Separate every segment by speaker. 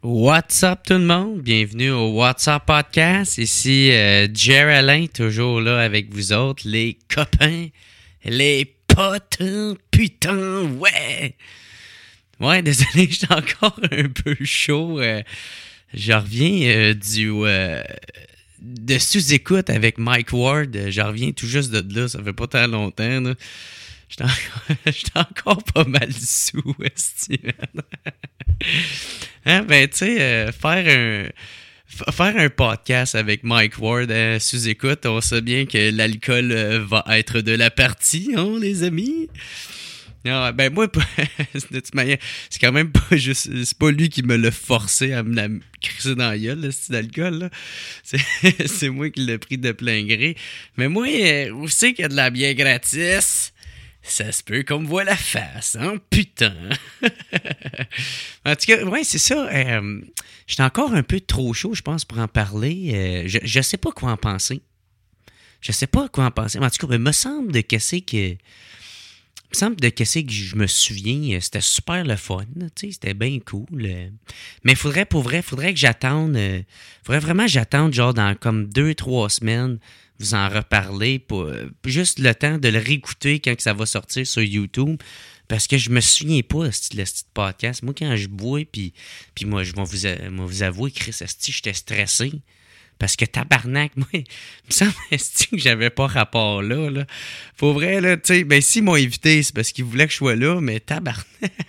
Speaker 1: What's up tout le monde? Bienvenue au What's Up Podcast. Ici Jerry Alain, toujours là avec vous autres, les copains, les potes, putain, ouais! Ouais, désolé, j'étais encore un peu chaud. Je reviens de sous-écoute avec Mike Ward. Je reviens tout juste de là, ça fait pas tant longtemps, là. J'étais encore pas mal sous, esti, man. Hein, ben, tu sais, faire un podcast avec Mike Ward sous-écoute, on sait bien que l'alcool va être de la partie, hein, les amis? Non, ben moi, de toute manière, c'est quand même pas juste... C'est pas lui qui me l'a forcé à me la crisser dans la gueule, le style d'alcool, là. C'est moi qui l'ai pris de plein gré. Mais moi, où c'est qu'il y a de la bière gratis? Ça se peut qu'on me voit la face, hein? Putain! En tout cas, ouais, c'est ça. J'étais encore un peu trop chaud, je pense, pour en parler. Je sais pas quoi en penser. Je sais pas quoi en penser. Mais en tout cas, il me semble de qu'est-ce que je me souviens. C'était super le fun. Tu sais, c'était bien cool. Mais faudrait que j'attende. Faudrait vraiment que j'attende, genre, dans comme 2-3 semaines, vous en reparler pour juste le temps de le réécouter quand que ça va sortir sur YouTube. Parce que je me souviens pas de ce podcast. Moi, quand je bois, puis moi, je vais vous avouer, Chris, esti, j'étais stressé. Parce que tabarnak, moi, il me semble esti, que j'avais pas rapport là. Pour vrai, là, tu sais, ben s'ils m'ont invité, c'est parce qu'ils voulaient que je sois là, mais tabarnak.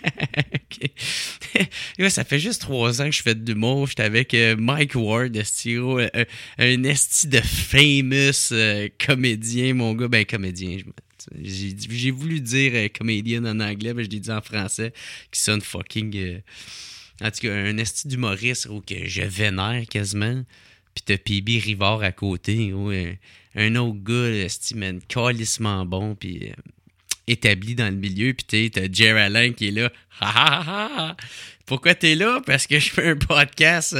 Speaker 1: Là, ça fait juste 3 ans que je fais de l'humour. J'étais avec Mike Ward, esti, un esti de famous comédien, mon gars. Ben, comédien, j'ai voulu dire comédien en anglais, mais je l'ai dit en français, qui sonne fucking... en tout cas, un esti d'humoriste que je vénère quasiment. Pis t'as PB Rivard à côté, un autre gars, esti, man, calissement bon, pis établi dans le milieu, pis t'as Jerry Alain qui est là. Ha ha ha ha! Pourquoi t'es là? Parce que je fais un podcast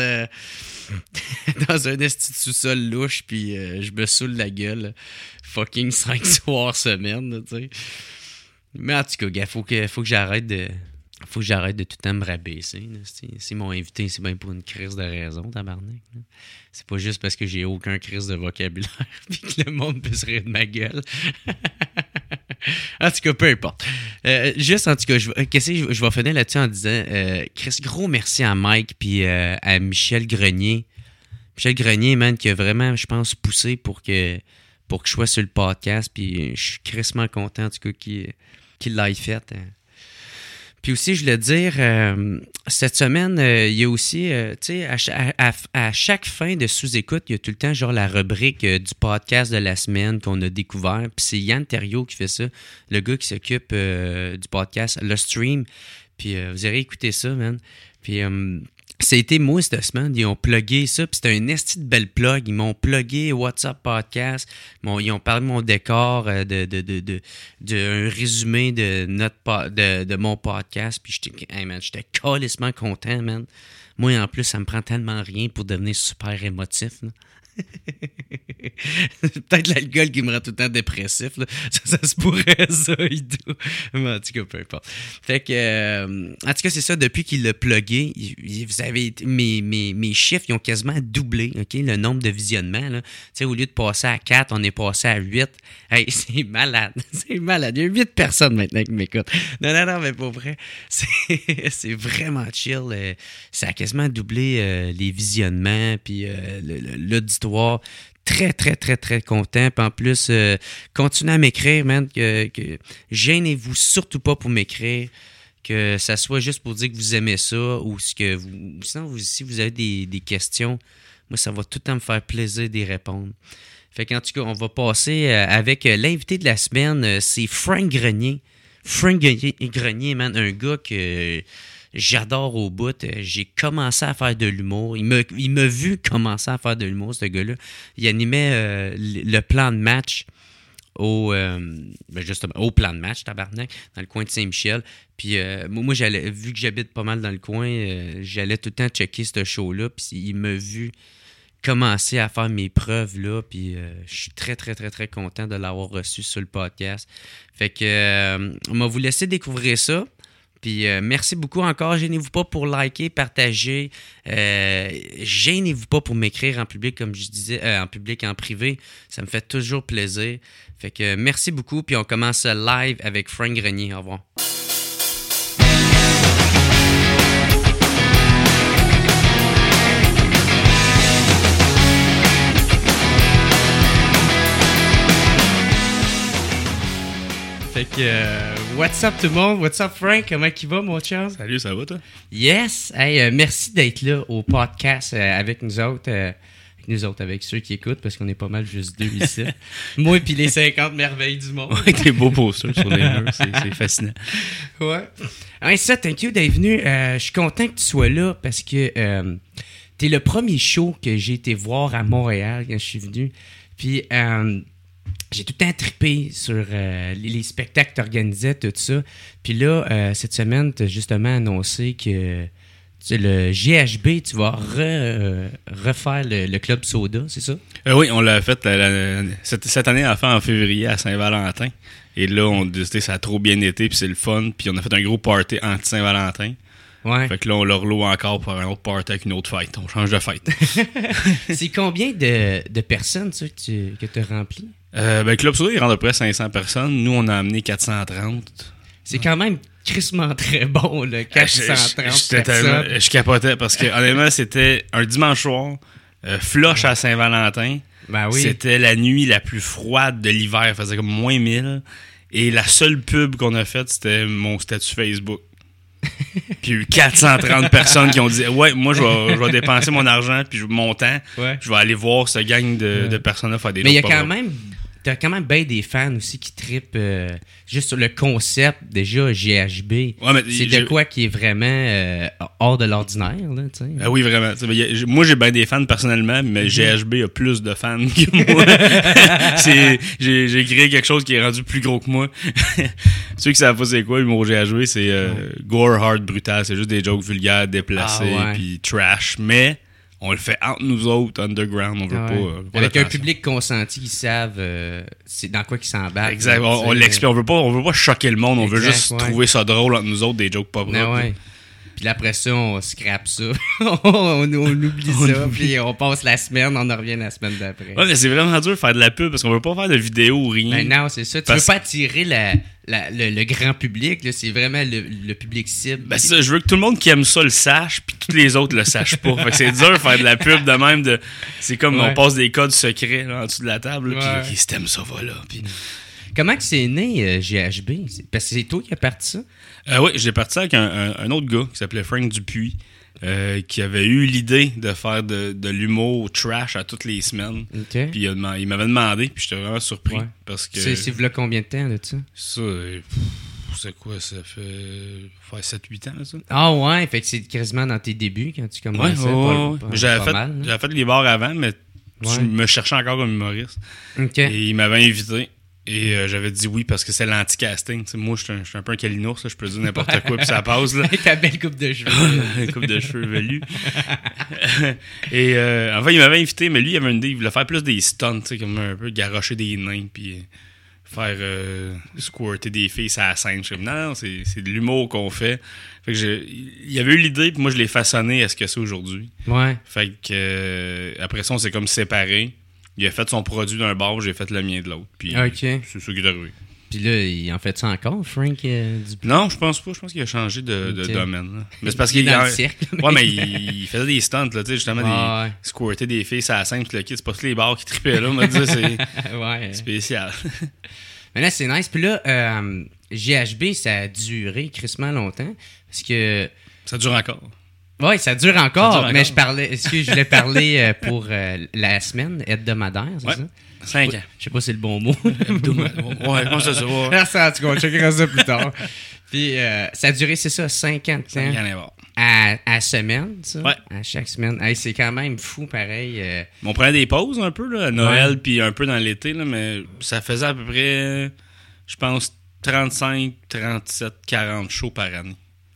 Speaker 1: dans un esti de sous-sol louche, pis je me saoule la gueule. Fucking 5 soirs semaine, tu sais. Mais en tout cas, gars, faut que j'arrête de... Faut que j'arrête de tout le temps me rabaisser. Là. Si m'ont invité, c'est bien pour une crise de raison, tabarnak. Là. C'est pas juste parce que j'ai aucun crise de vocabulaire puis que le monde peut se rire de ma gueule. En tout cas, peu importe. Juste, en tout cas, je vais finir là-dessus en disant Chris, gros merci à Mike puis à Michel Grenier. Michel Grenier, man, qui a vraiment, je pense, poussé pour que je sois sur le podcast. Puis je suis crissement content, en tout cas, qu'il l'ait fait. Puis aussi, je voulais dire, cette semaine, il y a aussi, tu sais, à chaque fin de sous-écoute, il y a tout le temps genre la rubrique du podcast de la semaine qu'on a découvert. Puis c'est Yann Terriot qui fait ça, le gars qui s'occupe du podcast, le stream. Puis vous aurez écouté ça, man. Puis c'était moi cette semaine, ils ont plugué ça, puis c'était un esti de belle plug. Ils m'ont plugué WhatsApp Podcast, ils ont parlé de mon décor, de un résumé de mon podcast, puis j'étais calissement content, man. Moi, en plus, ça me prend tellement rien pour devenir super émotif, là. Peut-être l'alcool qui me rend tout le temps dépressif, là. Ça se pourrait, ça et tout. Mais en tout cas, peu importe. Fait que, en tout cas, c'est ça, depuis qu'il l'a plugué, vous avez mes chiffres, ils ont quasiment doublé, OK, le nombre de visionnements, là. Tu sais, au lieu de passer à 4, on est passé à 8. Hey, c'est malade. C'est malade. Il y a 8 personnes maintenant qui m'écoutent. Non, mais pour vrai, c'est vraiment chill. Ça a quasiment doublé les visionnements, puis l'auditoire. Très, très, très, très content. Puis en plus, continuez à m'écrire, man. Que gênez-vous surtout pas pour m'écrire. Que ça soit juste pour dire que vous aimez ça ou sinon, si vous avez des questions, moi, ça va tout le temps me faire plaisir d'y répondre. Fait qu'en tout cas, on va passer avec l'invité de la semaine. C'est Frank Grenier. Frank Grenier, man, un gars que... J'adore au bout. J'ai commencé à faire de l'humour. Il m'a vu commencer à faire de l'humour, ce gars-là. Il animait le plan de match justement, au plan de match, tabarnak, dans le coin de Saint-Michel. Puis moi, vu que j'habite pas mal dans le coin, j'allais tout le temps checker ce show-là. Puis il m'a vu commencer à faire mes preuves là. Puis je suis très, très, très, très content de l'avoir reçu sur le podcast. Fait que on va vous laisser découvrir ça. Puis merci beaucoup encore. Gênez-vous pas pour liker, partager. Gênez-vous pas pour m'écrire en public, comme je disais, en public, en privé. Ça me fait toujours plaisir. Fait que merci beaucoup. Puis on commence live avec Frank Grenier. Au revoir. Fait que, what's up tout le monde? What's up Frank? Comment il va mon chum?
Speaker 2: Salut, ça va toi?
Speaker 1: Yes! Hey, merci d'être là au podcast avec nous autres. Avec ceux qui écoutent, parce qu'on est pas mal juste deux ici. Moi et puis les 50 merveilles du monde.
Speaker 2: Avec des beaux posters sur les murs, c'est fascinant.
Speaker 1: Ouais. Hey, ça, thank you d'être venu. Je suis content que tu sois là parce que t'es le premier show que j'ai été voir à Montréal quand je suis venu. Puis j'ai tout le temps trippé sur les spectacles que tu organisais, tout ça. Puis là, cette semaine, tu as justement annoncé que le GHB, tu vas refaire le Club Soda, c'est ça?
Speaker 2: Oui, on l'a fait cette année, en février, à Saint-Valentin. Et là, on a décidé ça a trop bien été, puis c'est le fun. Puis on a fait un gros party anti-Saint-Valentin. Ouais. Fait que là, on le reloue encore pour un autre party avec une autre fête. On change de fête.
Speaker 1: C'est combien de personnes, ça, que tu as rempli?
Speaker 2: Le Club Soda, il rentre à peu près 500 personnes. Nous, on a amené 430.
Speaker 1: C'est quand même crissement très bon, là, 430 personnes.
Speaker 2: Je capotais parce que, honnêtement, c'était un dimanche soir, flush à Saint-Valentin.
Speaker 1: Ben oui.
Speaker 2: C'était la nuit la plus froide de l'hiver. Il faisait comme moins 1000. Et la seule pub qu'on a faite, c'était mon statut Facebook. Puis il y a eu 430 personnes qui ont dit « Ouais, moi, je vais dépenser mon argent puis mon temps. Ouais. Je vais aller voir ce gang de personnes-là faire des
Speaker 1: Mais il y a t'as quand même bien des fans aussi qui trippent juste sur le concept, déjà, GHB. Ouais, c'est de quoi qui est vraiment hors de l'ordinaire, là, tu sais.
Speaker 2: Ah oui, vraiment. Moi, j'ai bien des fans personnellement, mais GHB a plus de fans que moi. J'ai créé quelque chose qui est rendu plus gros que moi. Ceux qui savent pas c'est quoi, le mot GHB, c'est gore, hard, brutal. C'est juste des jokes vulgaires, déplacés, puis trash. Mais on le fait entre nous autres, underground, on veut pas
Speaker 1: avec un public consenti qui savent c'est dans quoi qu'ils s'embarquent.
Speaker 2: Exact, on l'explique, on veut pas choquer le monde, on veut juste trouver ça drôle entre nous autres, des jokes pas propres.
Speaker 1: Puis après ça, on scrape ça. on oublie ça, puis on passe la semaine, on en revient la semaine d'après.
Speaker 2: Ouais, mais c'est vraiment dur de faire de la pub parce qu'on veut pas faire de vidéo ou rien.
Speaker 1: Ben non, c'est ça. Tu veux pas attirer le grand public, là, c'est vraiment le public cible.
Speaker 2: Ben c'est ça, je veux que tout le monde qui aime ça le sache, puis tous les autres le sachent pas. Fait que c'est dur de faire de la pub de même. C'est comme on passe des codes secrets là, en dessous de la table, puis si t'aimes ça, voilà. Puis...
Speaker 1: Comment que c'est né GHB? Parce que c'est toi qui as parti ça?
Speaker 2: Oui, j'ai parti ça avec un autre gars qui s'appelait Frank Dupuis, qui avait eu l'idée de faire de l'humour trash à toutes les semaines. Okay. Puis il m'avait demandé, puis j'étais vraiment surpris. Ouais. Parce que
Speaker 1: c'est v'là combien de temps de ça?
Speaker 2: Ça, c'est quoi? Ça fait 7-8 ans, ça.
Speaker 1: Ah ouais, fait que c'est quasiment dans tes débuts quand tu commençais.
Speaker 2: J'avais fait les bars avant, mais je me cherchais encore comme humoriste. Okay. Et il m'avait invité. Et j'avais dit oui parce que c'est l'anti-casting. T'sais, moi, je suis un peu un calinours, je peux dire n'importe quoi, puis ça passe. Là.
Speaker 1: Avec ta belle coupe de cheveux.
Speaker 2: Coupe de cheveux velue. Et enfin, il m'avait invité, mais lui, il avait une idée. Il voulait faire plus des stunts, comme un peu garrocher des nains, puis faire squirter des filles sur la scène. Je dis, non, c'est de l'humour qu'on fait. Fait que il avait eu l'idée, puis moi, je l'ai façonné à ce que c'est aujourd'hui.
Speaker 1: Ouais.
Speaker 2: Fait que après ça, on s'est comme séparés. Il a fait son produit d'un bar, j'ai fait le mien de l'autre. Puis c'est ça qui est arrivé.
Speaker 1: Puis là, il en fait ça encore, Frank Dupuis?
Speaker 2: Non, je pense pas. Je pense qu'il a changé de domaine. Là. Mais c'est parce
Speaker 1: qu'il est dans le cirque.
Speaker 2: Ouais, mais il faisait des stunts, là, tu sais, justement, squirter des filles sur la scène, puis le kit. C'est pas tous les bars qui trippaient là, on m'a dit, c'est spécial.
Speaker 1: Mais là, c'est nice. Puis là, GHB, ça a duré crissement longtemps. Parce que...
Speaker 2: Ça dure encore.
Speaker 1: Oui, ça dure encore, mais je voulais parler pour la semaine hebdomadaire, c'est ça?
Speaker 2: 5 ans.
Speaker 1: Je sais pas si c'est le bon mot.
Speaker 2: Ouais, comment ça se voit?
Speaker 1: Merci, en tout cas, on checkera ça plus tard. Puis, ça a duré, c'est ça, 5 ans de temps.
Speaker 2: 5 ans
Speaker 1: à semaine, ça? Ouais. À chaque semaine. Hey, c'est quand même fou, pareil.
Speaker 2: On prenait des pauses un peu, là, à Noël, puis un peu dans l'été, là, mais ça faisait à peu près, je pense, 35, 37, 40 shows par année.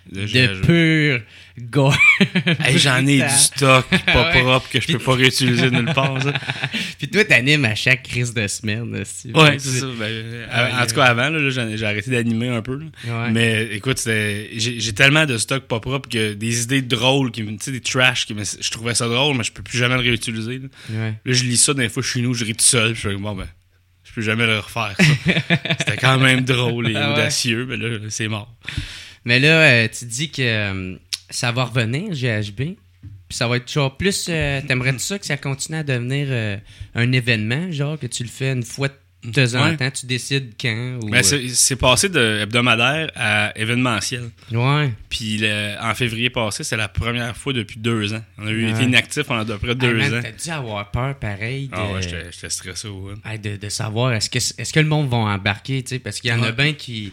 Speaker 1: de pur gore.
Speaker 2: Hey, j'en ai du stock pas propre que je peux pas réutiliser nulle part, ça.
Speaker 1: Puis toi, t'animes à chaque crise de semaine. Aussi.
Speaker 2: Ouais, c'est ça. En tout cas, avant, là, j'ai arrêté d'animer un peu.
Speaker 1: Ouais.
Speaker 2: Mais écoute, j'ai tellement de stock pas propre que des idées drôles, tu sais, des trash, je trouvais ça drôle, mais je peux plus jamais le réutiliser. Là, là je lis ça des fois chez nous, je ris tout seul, puis je fais bon, ben, je peux jamais le refaire, ça. C'était quand même drôle et audacieux, mais là, c'est mort.
Speaker 1: Mais là, tu dis que ça va revenir, GHB. Puis ça va être genre plus... t'aimerais-tu ça que ça continue à devenir un événement, genre que tu le fais une fois de temps en temps, tu décides quand? Ou,
Speaker 2: ben, c'est passé de hebdomadaire à événementiel.
Speaker 1: Ouais.
Speaker 2: Puis en février passé, c'est la première fois depuis 2 ans. On a été inactifs pendant à peu près 2 ans.
Speaker 1: T'as dû avoir peur pareil.
Speaker 2: Ah ouais, j'étais stressé. Ouais.
Speaker 1: De savoir, est-ce que le monde va embarquer, tu sais, parce qu'il y en a bien qui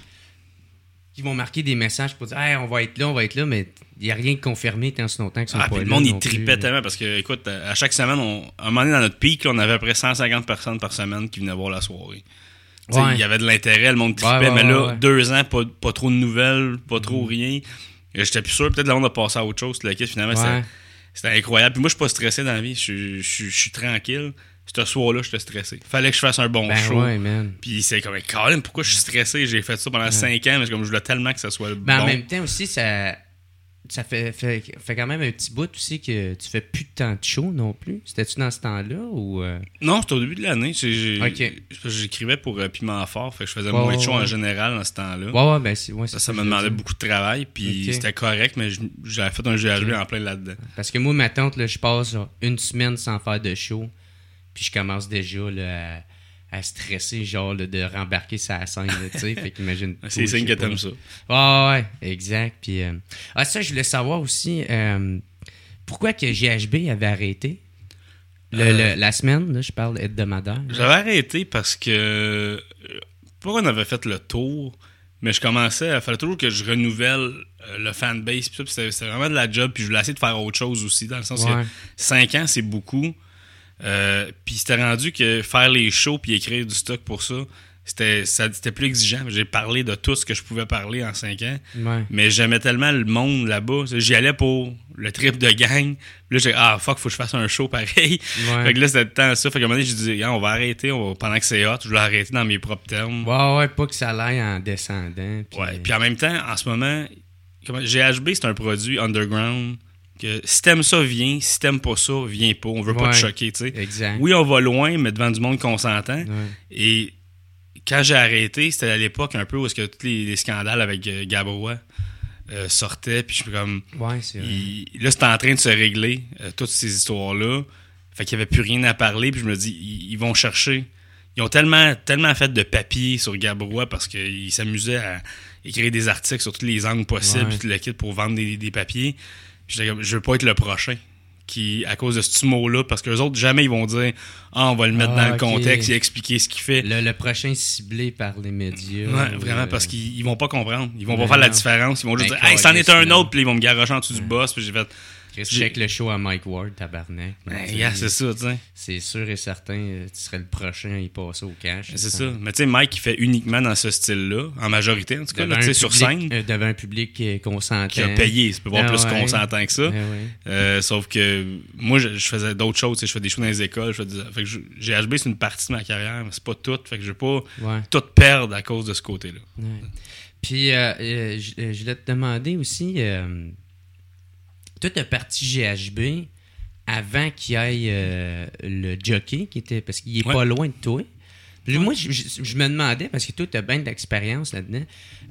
Speaker 1: vont marquer des messages pour dire hey, on va être là, mais il n'y a rien de confirmé tant si longtemps qu'ils sont pas là.
Speaker 2: Le monde, il tripait tellement parce que, écoute, à chaque semaine, à un moment donné, dans notre pic, on avait à peu près 150 personnes par semaine qui venaient voir la soirée. Il y avait de l'intérêt, le monde tripait, mais là, 2 ans, pas trop de nouvelles, pas trop rien. Et j'étais plus sûr, peut-être le monde a passé à autre chose. Finalement, c'était incroyable. Puis moi, je suis pas stressé dans la vie, je suis tranquille. Ce soir-là, j'étais stressé. Fallait que je fasse un bon show.
Speaker 1: Ouais, man.
Speaker 2: Puis c'est comme, Colin, pourquoi je suis stressé? J'ai fait ça pendant 5 ans, mais comme je voulais tellement que ça soit bon.
Speaker 1: En même temps aussi, ça fait quand même un petit bout aussi que tu fais plus de temps de show non plus. C'était-tu dans ce temps-là ou...
Speaker 2: Non, c'était au début de l'année. J'écrivais pour Piment Fort, fait que je faisais moins de show en général dans ce temps-là. Ça me demandait beaucoup de travail, puis c'était correct, mais j'avais fait un GHB en plein là-dedans.
Speaker 1: Parce que moi, ma tante, là, je passe une semaine sans faire de show. Puis je commence déjà là, à stresser, genre là, de rembarquer sa scène, tu sais. Fait qu'imagine.
Speaker 2: C'est signe que t'aimes ça.
Speaker 1: Ouais, exact. Puis, ça, je voulais savoir aussi, pourquoi que GHB avait arrêté la semaine, là, je parle hebdomadaire.
Speaker 2: J'avais arrêté parce que, pas qu'on avait fait le tour, mais je commençais à faire toujours que je renouvelle le fanbase, puis c'était vraiment de la job, puis je voulais essayer de faire autre chose aussi, dans le sens que 5 ans, c'est beaucoup. Puis c'était rendu que faire les shows puis écrire du stock pour ça, c'était plus exigeant. J'ai parlé de tout ce que je pouvais parler en 5 ans.
Speaker 1: Ouais.
Speaker 2: Mais j'aimais tellement le monde là-bas. J'y allais pour le trip de gang. Puis là, j'ai faut que je fasse un show pareil.
Speaker 1: Ouais.
Speaker 2: Fait que là, c'était le temps ça. Fait qu'à un moment donné, j'ai dit, on va arrêter. Pendant que c'est hot, je vais arrêter dans mes propres termes.
Speaker 1: Ouais, pas que ça aille en descendant.
Speaker 2: Puis en même temps, en ce moment, GHB, c'est un produit underground. Que si t'aimes ça, viens. Si t'aimes pas ça, viens pas. On veut pas te choquer, tu sais.
Speaker 1: Exact.
Speaker 2: Oui, on va loin, mais devant du monde qu'on s'entend.
Speaker 1: Ouais.
Speaker 2: Et quand j'ai arrêté, c'était à l'époque un peu où est-ce que tous les scandales avec Gabrois sortaient. Puis je suis comme...
Speaker 1: Ouais, c'est vrai.
Speaker 2: Là, c'était en train de se régler, toutes ces histoires-là. Fait qu'il y avait plus rien à parler. Puis je me dis, ils vont chercher. Ils ont tellement fait de papier sur Gabrois parce qu'ils s'amusaient à écrire des articles sur tous les angles possibles puis tout le kit pour vendre des papiers. J'étais comme, je veux pas être le prochain qui, à cause de ce mot-là, parce que les autres, jamais ils vont dire on va le mettre dans le contexte et expliquer ce qu'il fait.
Speaker 1: Le prochain ciblé par les médias.
Speaker 2: Ouais, vraiment, parce qu'ils vont pas comprendre. Ils vont pas faire la différence. Ils vont juste dire hey, c'en est un autre, puis ils vont me garrocher en dessous du boss. Puis j'ai fait.
Speaker 1: Check le show à Mike Ward, tabarnak.
Speaker 2: C'est ça, tu sais.
Speaker 1: C'est sûr et certain, tu serais le prochain à y passer au cash.
Speaker 2: C'est ça. Mais tu sais, Mike, il fait uniquement dans ce style-là, en majorité, en tout cas, là, sur scène.
Speaker 1: Devant un public consentant.
Speaker 2: Qui a payé, ça peut voir plus consentant que ça. Sauf que moi, je faisais d'autres choses. Je fais des shows dans les écoles. Fait que GHB, c'est une partie de ma carrière, mais c'est pas tout. Fait que je veux pas tout perdre à cause de ce côté-là.
Speaker 1: Ouais. Puis, je voulais te demander aussi... Toi, t'as parti GHB avant qu'il y ait le jockey, qui était parce qu'il est pas loin de toi. Puis moi, je me demandais, parce que toi, t'as bien d'expérience là-dedans,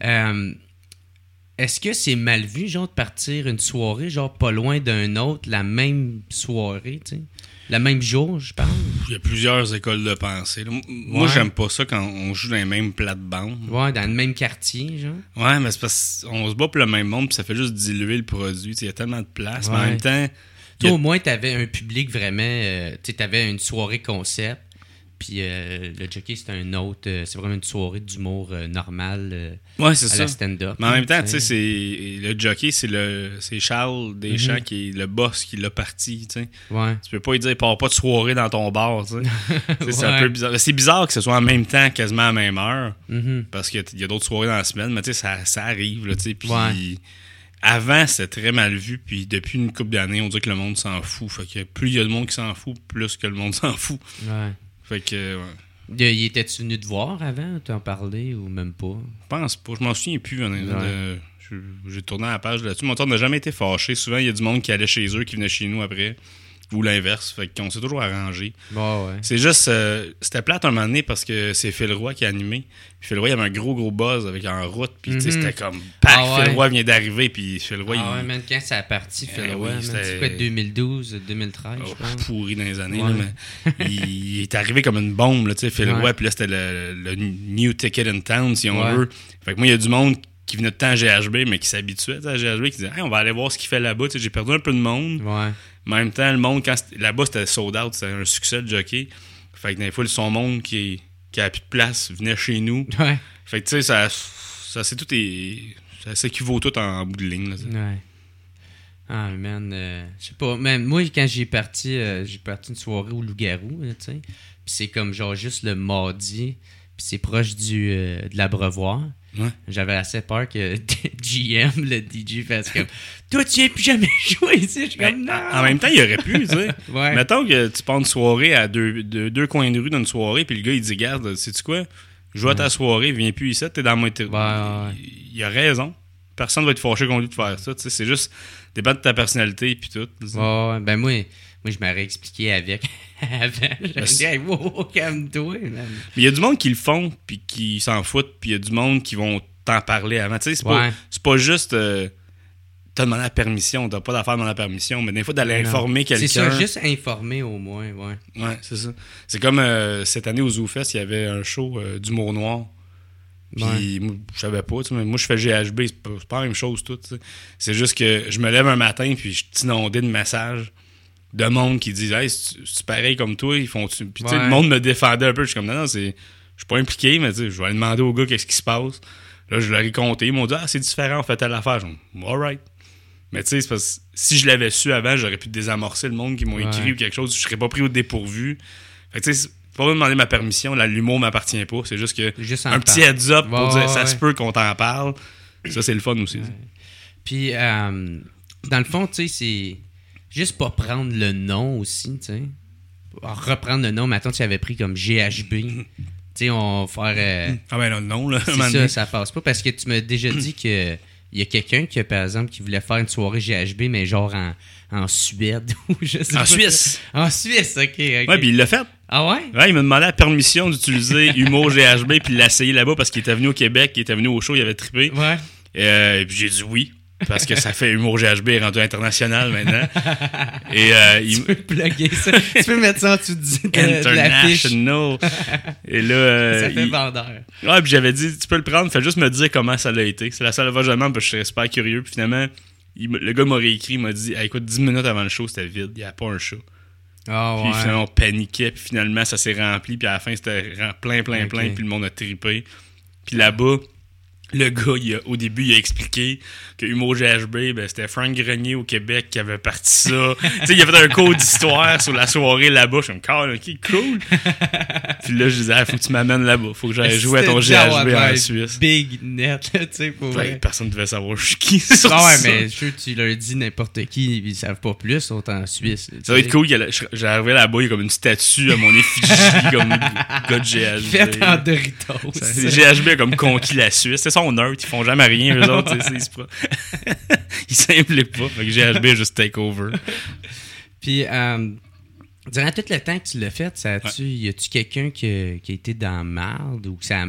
Speaker 1: est-ce que c'est mal vu, genre, de partir une soirée, genre, pas loin d'un autre, la même soirée, tu sais? Le même jour, je pense.
Speaker 2: Il y a plusieurs écoles de pensée. Moi, j'aime pas ça quand on joue dans les mêmes plates-bandes.
Speaker 1: Ouais, dans le même quartier, genre.
Speaker 2: Ouais, mais c'est parce qu'on se bat pour le même monde, puis ça fait juste diluer le produit. Il y a tellement de place, mais en même temps...
Speaker 1: Toi, au moins, t'avais un public vraiment... tu sais, t'avais une soirée concept, puis le jockey, c'était un autre... c'est vraiment une soirée d'humour normal
Speaker 2: ouais, c'est
Speaker 1: à
Speaker 2: ça.
Speaker 1: la stand-up.
Speaker 2: Mais en même temps, tu sais, le jockey, c'est Charles Deschamps qui est le boss qui l'a parti, tu sais.
Speaker 1: Ouais.
Speaker 2: Tu peux pas lui dire, pars pas de soirée dans ton bar, tu sais. C'est un peu bizarre. C'est bizarre que ce soit en même temps, quasiment à la même heure, parce qu'il y a d'autres soirées dans la semaine, mais tu sais, ça arrive, là, tu sais. Puis avant, c'était très mal vu, puis depuis une couple d'années, on dirait que le monde s'en fout. Fait que plus il y a de monde qui s'en fout, plus que le monde s'en fout.
Speaker 1: Ouais.
Speaker 2: Fait que, ouais.
Speaker 1: Il était-tu venu te voir avant, t'en parler ou même pas?
Speaker 2: Je pense pas. Je m'en souviens plus.
Speaker 1: Ouais.
Speaker 2: J'ai tourné la page là-dessus. Mon tour n'a jamais été fâché. Souvent, il y a du monde qui allait chez eux, qui venait chez nous après. Ou l'inverse. Fait qu'on s'est toujours arrangé.
Speaker 1: Bon, ouais.
Speaker 2: C'est juste... c'était plate un moment donné parce que c'est Phil Roy qui a animé. Puis Phil Roy, il avait un gros buzz avec en route. Puis tu sais, c'était comme... Pac,
Speaker 1: ouais.
Speaker 2: Phil Roy vient d'arriver. Puis Phil Roy,
Speaker 1: ouais, man, quand ça a parti, Phil Roy,
Speaker 2: oui,
Speaker 1: c'est quoi, 2012, 2013, je pense?
Speaker 2: Pourri dans les années.
Speaker 1: Ouais.
Speaker 2: Là, mais il est arrivé comme une bombe, là, tu sais, Phil
Speaker 1: Ouais.
Speaker 2: Roy. Puis là, c'était le new ticket in town, si on
Speaker 1: Ouais.
Speaker 2: veut. Fait que moi, il y a du monde qui venait de temps à GHB, mais qui s'habituait à GHB, qui disait hey, on va aller voir ce qu'il fait là-bas. Tu sais, j'ai perdu un peu de monde.
Speaker 1: Ouais.
Speaker 2: Mais en même temps, le monde, là-bas, c'était sold out, c'était un succès de jockey. Fait que des fois, son monde qui a plus de place venait chez nous.
Speaker 1: Ouais.
Speaker 2: Fait que tu sais, ça s'équivaut tout en bout de ligne. Là,
Speaker 1: Ouais. Ah, man, je sais pas. Même moi, quand j'ai parti une soirée au Loup-Garou, tu sais. Puis c'est comme genre juste le mardi. Puis c'est proche de l'abreuvoir.
Speaker 2: Ouais.
Speaker 1: J'avais assez peur que GM, le DJ, fasse comme toi, tu viens plus jamais jouer ici. Je suis comme non.
Speaker 2: En même temps, il aurait pu, tu sais.
Speaker 1: Ouais.
Speaker 2: Mettons que tu pars une soirée à deux coins de rue d'une soirée, puis le gars, il dit garde, sais-tu quoi? Joue à ta soirée, viens plus ici, t'es dans mon
Speaker 1: Ouais.
Speaker 2: Il a raison. Personne va être fâché contre lui de faire ça. Tu sais, c'est juste dépend de ta personnalité puis tout.
Speaker 1: Ouais, ben moi, je m'aurais expliqué avec avant. J'aurais dit, hey, wow, calme-toi, man.
Speaker 2: Mais il y a du monde qui le font puis qui s'en foutent, puis il y a du monde qui vont t'en parler avant. Tu sais, c'est pas juste t'as demandé la permission, t'as pas d'affaire dans la permission, mais des fois d'aller informer quelqu'un.
Speaker 1: C'est ça, juste informer au moins, ouais.
Speaker 2: Ouais, c'est ça. C'est comme cette année au ZooFest, il y avait un show d'humour noir. Puis moi, je savais pas, mais moi je fais GHB, c'est pas la même chose tout. T'sais. C'est juste que je me lève un matin puis je suis inondé de messages de monde qui disent hey, c'est pareil comme toi, ils font puis tu sais le monde me défendait un peu, je suis comme non, je suis pas impliqué, mais je vais aller demander au gars qu'est-ce qui se passe. Là, je leur ai compté, ils m'ont dit c'est différent, on fait telle affaire. Je dis alright. Mais tu sais, c'est parce que si je l'avais su avant, j'aurais pu désamorcer le monde qui m'ont écrit ou quelque chose, je serais pas pris au dépourvu. Fait que tu sais, pas me demander ma permission, là, l'humour m'appartient pas. C'est juste que un petit heads up pour dire ça se peut qu'on t'en parle. Ça, c'est le fun aussi.
Speaker 1: Ouais. Puis, dans le fond, tu sais, c'est juste pas prendre le nom aussi, tu sais. Reprendre le nom, mais attends, tu avais pris comme GHB. Tu sais, on va faire.
Speaker 2: Ah ben non, là.
Speaker 1: C'est ça passe pas. Parce que tu m'as déjà dit que il y a quelqu'un qui, par exemple, qui voulait faire une soirée GHB, mais genre en Suède ou je sais pas.
Speaker 2: Suisse.
Speaker 1: En Suisse, ok.
Speaker 2: Ouais, puis il l'a fait.
Speaker 1: Ah ouais?
Speaker 2: Ouais, il m'a demandé la permission d'utiliser Humour GHB puis l'essayer là-bas parce qu'il était venu au Québec, il était venu au show, il avait trippé.
Speaker 1: Ouais.
Speaker 2: Et puis j'ai dit oui. Parce que ça fait Humour GHB est rendu international maintenant. Et
Speaker 1: tu peux plugger ça. Tu peux mettre ça en dessous de l'affiche.
Speaker 2: International. Et là...
Speaker 1: ça fait vendeur.
Speaker 2: Ouais, puis j'avais dit, tu peux le prendre, fais juste me dire comment ça l'a été. C'est la seule fois que je demande parce que je serais super curieux. Puis finalement, le gars m'a réécrit, il m'a dit, hey, écoute, 10 minutes avant le show, c'était vide, il n'y avait pas un show.
Speaker 1: Oh,
Speaker 2: puis finalement, on paniquait, puis finalement, ça s'est rempli, puis à la fin, c'était plein, puis le monde a trippé. Puis là-bas, le gars, au début, il a expliqué que Humour GHB, ben, c'était Frank Grenier au Québec qui avait parti ça. Tu sais, il a fait un cours d'histoire sur la soirée là-bas. Je suis comme, ok, cool. Puis là, je disais, faut que tu m'amènes là-bas. Faut que j'aille jouer à ton GHB en Suisse.
Speaker 1: Big net, tu sais, pour vrai.
Speaker 2: Personne ne devait savoir je suis qui sur
Speaker 1: non, ouais,
Speaker 2: ça.
Speaker 1: mais je suis tu leur dis n'importe qui, ils savent pas plus, autant en Suisse.
Speaker 2: Ça va être cool. J'arrivais là-bas, il y a comme une statue à mon effigie, comme gars de GHB.
Speaker 1: Fait en Doritos.
Speaker 2: GHB a comme conquis la Suisse. C'est son nerd, ils font jamais rien, eux autres. Ils s'impliquent pas. Fait que GHB a juste take over.
Speaker 1: Puis, durant tout le temps que tu l'as fait, y a-tu quelqu'un qui a été dans la marde ou que ça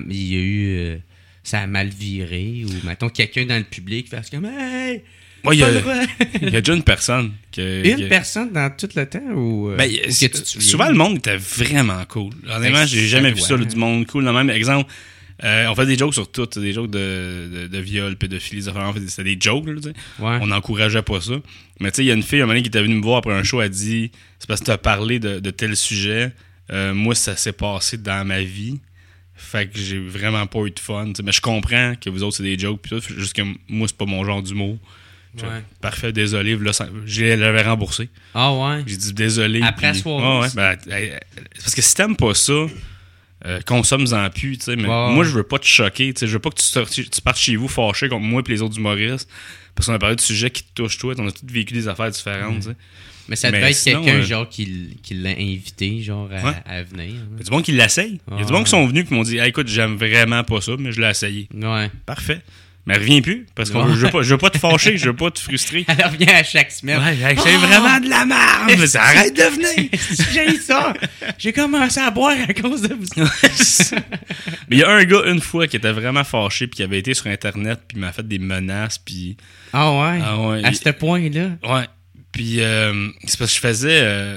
Speaker 1: a mal viré ou, mettons, quelqu'un dans le public qui fait comme hey!
Speaker 2: Ouais, il y a déjà une personne.
Speaker 1: Personne dans tout le temps ou.
Speaker 2: Souvent, le monde était vraiment cool. Honnêtement, j'ai jamais vu ça, du monde cool. Dans le même exemple, on fait des jokes sur tout, des jokes de viol, pédophilie, c'était des jokes, là,
Speaker 1: ouais.
Speaker 2: On n'encourageait pas ça. Mais tu sais, il y a une fille, un moment donné, qui était venue me voir après un show, elle dit c'est parce que tu as parlé de tel sujet. Moi, ça s'est passé dans ma vie. Fait que j'ai vraiment pas eu de fun. T'sais. Mais je comprends que vous autres, c'est des jokes, pis tout, juste que moi, c'est pas mon genre d'humour.
Speaker 1: Ouais.
Speaker 2: Parfait, désolé. Là, je l'avais remboursé.
Speaker 1: Ah ouais?
Speaker 2: J'ai dit désolé.
Speaker 1: Après soir.
Speaker 2: Parce que si t'aimes pas ça, consomme-en plus. Mais moi, je veux pas te choquer. Je veux pas que tu partes chez vous fâché contre moi et les autres humoristes Parce qu'on a parlé de sujets qui te touchent, toi. On a tous vécu des affaires différentes, tu sais.
Speaker 1: Mais ça devait être sinon, quelqu'un genre qui l'a invité genre à venir.
Speaker 2: Il y a du monde qui l'essaye. Il y a du monde qui sont venus qui m'ont dit hey, écoute, j'aime vraiment pas ça, mais je l'ai essayé.
Speaker 1: Ouais.
Speaker 2: Parfait. Mais reviens plus, parce que je veux pas te fâcher, je veux pas te frustrer.
Speaker 1: Elle revient à chaque semaine.
Speaker 2: Ouais, j'ai vraiment de la merde, mais ça arrête de venir.
Speaker 1: J'ai ça. J'ai commencé à boire à cause de vous.
Speaker 2: Mais il y a un gars, une fois, qui était vraiment fâché, puis qui avait été sur Internet, puis il m'a fait des menaces, puis...
Speaker 1: Ah ouais? À ce point-là?
Speaker 2: Ouais. Puis c'est parce que je faisais...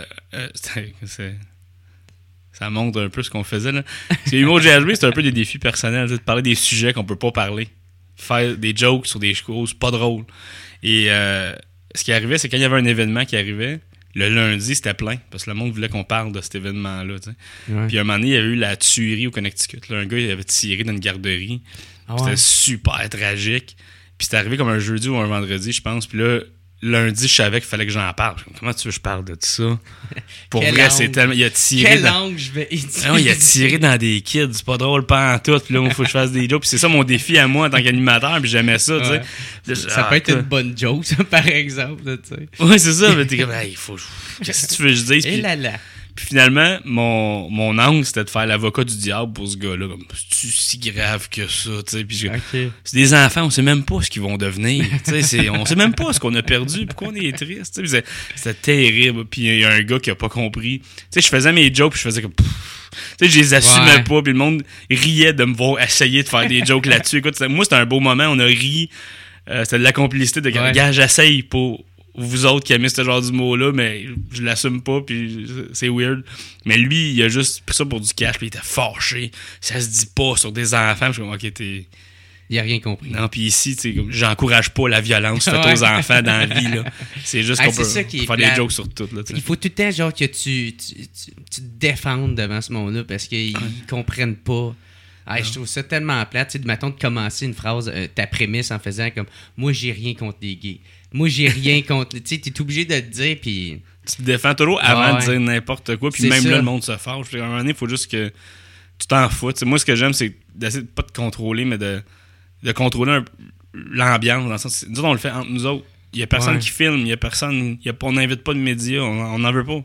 Speaker 2: ça montre un peu ce qu'on faisait, là. Parce que l'humour GHB, c'est un peu des défis personnels, de parler des sujets qu'on peut pas parler. Faire des jokes sur des choses pas drôles. Et ce qui arrivait, c'est quand il y avait un événement qui arrivait, le lundi, c'était plein, parce que le monde voulait qu'on parle de cet événement-là. Tu sais. Ouais. Puis un moment donné, il y a eu la tuerie au Connecticut. Là, un gars, il avait tiré dans une garderie. C'était super tragique. Puis c'était arrivé comme un jeudi ou un vendredi, je pense. Puis là, lundi, je savais qu'il fallait que j'en parle. Comment tu veux que je parle de ça? Pour vrai, c'est tellement... Il a tiré
Speaker 1: quelle langue je vais utiliser?
Speaker 2: Non, il a tiré dans des kids. C'est pas drôle, pas en tout. Puis là, il faut que je fasse des jokes. Puis c'est ça mon défi à moi en tant qu'animateur. Puis j'aimais ça, tu sais.
Speaker 1: Ça peut être une bonne joke, ça, par exemple, tu sais.
Speaker 2: Ouais, c'est ça. Mais t'es comme, hey, qu'est-ce que tu veux que je dise?
Speaker 1: Et là là.
Speaker 2: Puis finalement, mon angle, c'était de faire l'avocat du diable pour ce gars-là. Comme, c'est-tu si grave que ça, tu sais? Puis c'est des enfants, on sait même pas ce qu'ils vont devenir. Tu sais, on sait même pas ce qu'on a perdu, pourquoi on est triste. Tu sais, c'était terrible. Puis il y a un gars qui a pas compris. Tu sais, je faisais mes jokes, puis je faisais comme... Tu sais, je les assumais pas, puis le monde riait de me voir essayer de faire des jokes là-dessus. Écoute, moi, c'était un beau moment, on a ri. C'était de la complicité de gars, j'essaye pour... vous autres qui aimez ce genre d'humour-là, mais je l'assume pas, puis c'est weird. Mais lui, il a juste pris ça pour du cash, puis il était fâché. Ça se dit pas sur des enfants. Je suis comme, OK, t'es...
Speaker 1: Il a rien compris.
Speaker 2: Non, puis ici, tu sais, j'encourage pas la violence faite aux enfants dans la vie, là. C'est juste qu'on peut faire des jokes sur tout, là. T'sais.
Speaker 1: Il faut tout le temps, genre, que tu te défendes devant ce monde-là, parce qu'ils comprennent pas. Ah, je trouve ça tellement plate, tu sais, mettons, de commencer une phrase, ta prémisse en faisant comme « Moi, j'ai rien contre les gays. Moi, j'ai rien contre... » Tu sais, t'es obligé de le dire, puis...
Speaker 2: Tu te défends toujours avant de dire n'importe quoi, puis même là, le monde se fâche. À un moment donné, il faut juste que tu t'en fous. T'sais, moi, ce que j'aime, c'est d'essayer de pas te contrôler, mais de contrôler l'ambiance. Dans le sens, nous autres, on le fait entre nous autres. Il y a personne qui filme, il y a personne... on n'invite pas de médias, on n'en veut pas.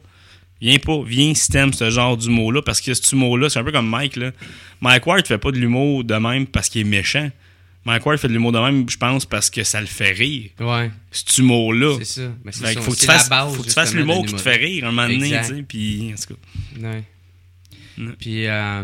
Speaker 2: Viens si t'aimes ce genre d'humour-là, parce que cet humour-là, c'est un peu comme Mike, là. Mike Ward fait pas de l'humour de même parce qu'il est méchant. Mike Ward fait de l'humour de même, je pense, parce que ça le fait rire.
Speaker 1: Ouais.
Speaker 2: Cet humour-là.
Speaker 1: C'est ça. Mais
Speaker 2: c'est faut que tu fasses l'humour qui te fait rire un moment donné, tu sais, puis en tout cas.
Speaker 1: Ouais. Puis, là,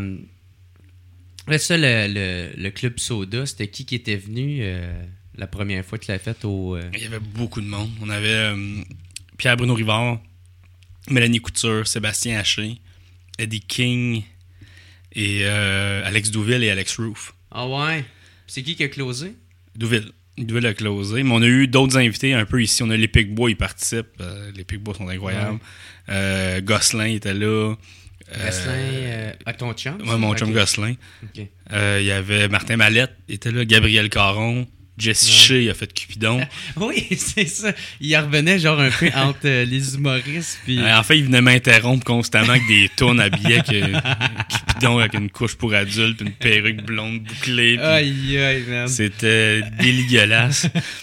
Speaker 1: ça, le Club Soda, c'était qui était venu la première fois que tu l'as fait au...
Speaker 2: Il y avait beaucoup de monde. On avait Pierre-Bruno Rivard, Mélanie Couture, Sébastien Haché, Eddie King et Alex Douville et Alex Roof.
Speaker 1: Ah ouais? C'est qui a closé?
Speaker 2: Douville a closé. Mais on a eu d'autres invités un peu ici. On a les Picbois, ils participent. Les Picbois sont incroyables. Ouais. Gosselin était là.
Speaker 1: Gosselin, ton chum?
Speaker 2: Ouais, mon chum Gosselin.
Speaker 1: Okay.
Speaker 2: Il y avait Martin Mallette, il était là. Gabriel Caron. Jesse Shea, il a fait Cupidon.
Speaker 1: Oui, c'est ça. Il revenait genre un peu entre les humoristes. Puis...
Speaker 2: en fait, il venait m'interrompre constamment avec des tonnes habillées Cupidon avec une couche pour adultes, une perruque blonde bouclée.
Speaker 1: Aïe, aïe, man.
Speaker 2: C'était dégueulasse.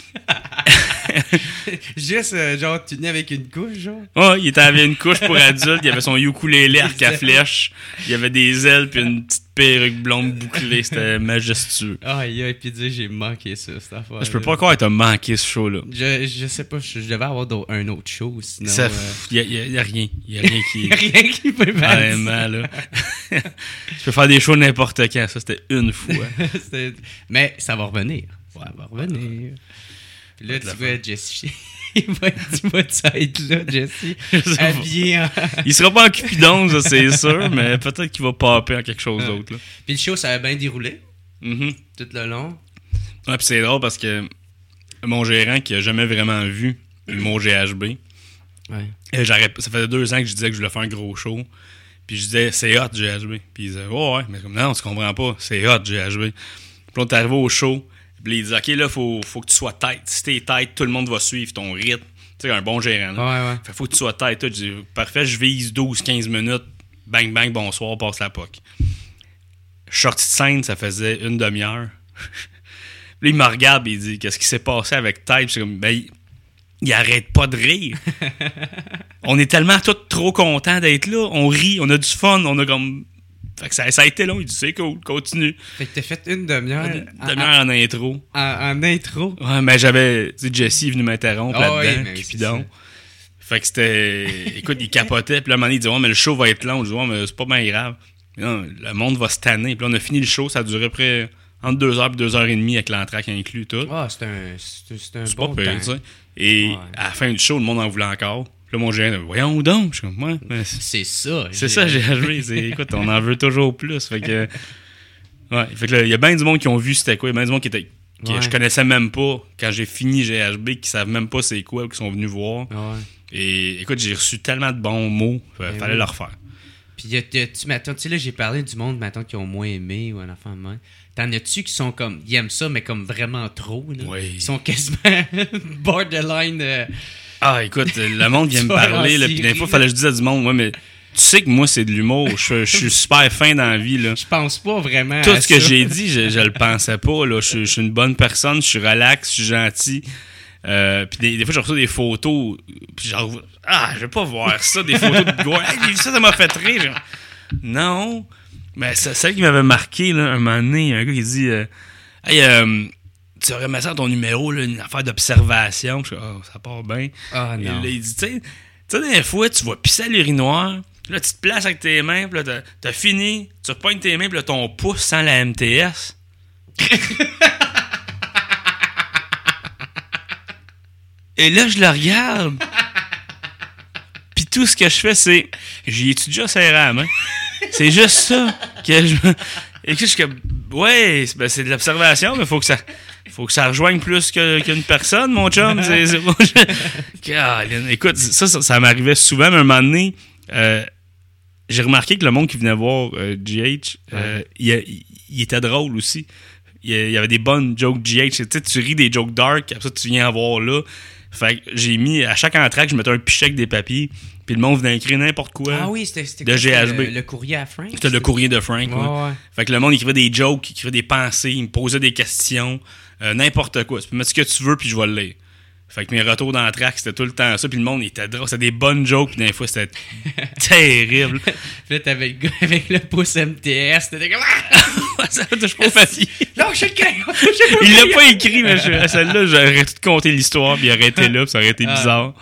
Speaker 1: Juste, genre, tu venais avec une couche, genre?
Speaker 2: Ouais, il avait une couche pour adultes, il avait son ukulélé arc à flèche, il y avait des ailes puis une petite perruque blonde bouclée, c'était majestueux.
Speaker 1: Aïe, aïe, puis dire, j'ai manqué ça, cette affaire.
Speaker 2: Je peux pas croire que t'as manqué ce show-là.
Speaker 1: Je sais pas, je devais avoir un autre show, sinon...
Speaker 2: Il y a rien. Il y a rien qui...
Speaker 1: Il y a rien qui peut battre.
Speaker 2: Vraiment, là. Je peux faire des shows n'importe quand, ça, c'était une fois.
Speaker 1: Mais ça va revenir. Ça va revenir. Puis là, tu vois Jesse... tu vas être là, Jesse, habillé en...
Speaker 2: Il sera pas en Cupidon, ça, c'est sûr, mais peut-être qu'il va popper en quelque chose d'autre. Là.
Speaker 1: Puis le show, ça a bien déroulé.
Speaker 2: Mm-hmm.
Speaker 1: Tout le long.
Speaker 2: Ouais, puis c'est drôle parce que mon gérant, qui a jamais vraiment vu mon GHB, ça faisait 2 ans que je disais que je voulais faire un gros show. Puis je disais, c'est hot, GHB. Puis il disait, ouais, mais comme non, tu comprends pas, c'est hot, GHB. Puis là, t'es arrivé au show. Puis il dit, OK, là, faut que tu sois tête. Si t'es tête, tout le monde va suivre ton rythme. Tu sais, un bon gérant. Là.
Speaker 1: Ouais.
Speaker 2: Faut que tu sois tête. Je dis, parfait, je vise 12-15 minutes. Bang, bang, bonsoir, passe la POC. Je suis sorti de scène, ça faisait une demi-heure. Puis là, il me regarde et il dit, qu'est-ce qui s'est passé avec Type? Je suis comme, ben, il arrête pas de rire. On est tellement tous trop contents d'être là. On rit, on a du fun, on a comme... Fait que ça a été long. Il dit, c'est cool, continue.
Speaker 3: Fait que t'as fait une demi-heure.
Speaker 2: Une demi-heure en intro.
Speaker 3: En intro.
Speaker 2: Ouais, mais j'avais... Tu sais, Jesse est venu m'interrompre là-dedans.
Speaker 3: Oui,
Speaker 2: Cupidon. Fait que c'était... Écoute, il capotait. Puis là, à un moment donné, il dit, ouais, mais le show va être long. Je dis, ouais, mais c'est pas bien grave. Non, le monde va se tanner. Puis là, on a fini le show. Ça a duré près entre 2h et 2h30 avec l'entraque inclus, tout.
Speaker 3: Ah, c'est un
Speaker 2: C'est
Speaker 3: bon
Speaker 2: pas pire,
Speaker 3: temps.
Speaker 2: tu sais. Et à la fin du show, le monde en voulait encore. Puis là, mon gérant, voyons donc. Je suis comme, ouais, mais
Speaker 1: C'est ça.
Speaker 2: c'est ça, GHB. Écoute, on en veut toujours plus. Fait que. Ouais. Fait que là, il y a bien du monde qui ont vu c'était quoi. Il y a bien du monde que je connaissais même pas quand j'ai fini GHB, qui savent même pas c'est quoi, qui sont venus voir.
Speaker 3: Ouais.
Speaker 2: Et écoute, j'ai reçu tellement de bons mots. Fallait le refaire.
Speaker 3: Puis, tu sais, là, j'ai parlé du monde, mettons, qui ont moins aimé ou un enfant de même. T'en as-tu qui sont comme, ils aiment ça, mais comme vraiment trop, là?
Speaker 2: Oui.
Speaker 3: Ils sont quasiment borderline.
Speaker 2: Ah, écoute, le monde vient me parler, là, puis des fois, il fallait que je dise à du monde, ouais, mais tu sais que moi, c'est de l'humour. Je suis super fin dans la vie, là.
Speaker 3: Je pense pas vraiment
Speaker 2: Tout
Speaker 3: à
Speaker 2: ce que
Speaker 3: ça.
Speaker 2: j'ai dit, je le pensais pas, là. Je suis une bonne personne, je suis relax, je suis gentil. Puis des fois, je reçois des photos, puis genre, je vais pas voir ça, des photos de gars. Hey, j'ai vu ça, ça m'a fait rire. Genre, non. Mais c'est celle qui m'avait marqué, là, un moment donné, un gars qui dit, tu aurais mis ça dans ton numéro, là, une affaire d'observation. Je dis, ça part bien.
Speaker 3: Ah,
Speaker 2: Et
Speaker 3: non.
Speaker 2: là, il dit, tu sais, des fois, tu vas pisser à l'urinoir, puis là, tu te places avec tes mains, puis là, t'as fini, tu repognes tes mains, puis là, ton pouce sans la MTS. Et là, je le regarde. Puis tout ce que je fais, c'est... J'y ai-tu déjà serré à la main? C'est juste ça que je... Et que je suis comme... Ouais, c'est de l'observation, mais faut que ça rejoigne plus qu'une personne, mon chum. Écoute, ça m'arrivait souvent, mais un moment donné, j'ai remarqué que le monde qui venait voir GH, il était drôle aussi. Il y avait des bonnes jokes GH. Tu sais, tu ris des jokes dark, après ça, tu viens voir là. Fait que j'ai mis, à chaque entraque, je mettais un pichet avec des papiers, puis le monde venait écrire n'importe quoi.
Speaker 3: Ah oui, c'était
Speaker 2: de GHB.
Speaker 3: Le courrier à Frank.
Speaker 2: C'était le courrier de Frank.
Speaker 3: Ouais.
Speaker 2: Fait que le monde écrivait des jokes, écrivait des pensées, il me posait des questions, n'importe quoi. Tu peux mettre ce que tu veux, puis je vais le lire. Fait que mes retours d'entraque, c'était tout le temps ça, puis le monde il était drôle. C'était des bonnes jokes, puis des fois, c'était terrible.
Speaker 3: Puis là, t'avais le gars avec le pouce MTS, t'étais comme...
Speaker 2: Ça touche pas au papier.
Speaker 3: Non, je suis le crayon!
Speaker 2: Il l'a pas écrit, mais à celle-là, j'aurais tout compté l'histoire, puis il aurait été là, puis ça aurait été bizarre.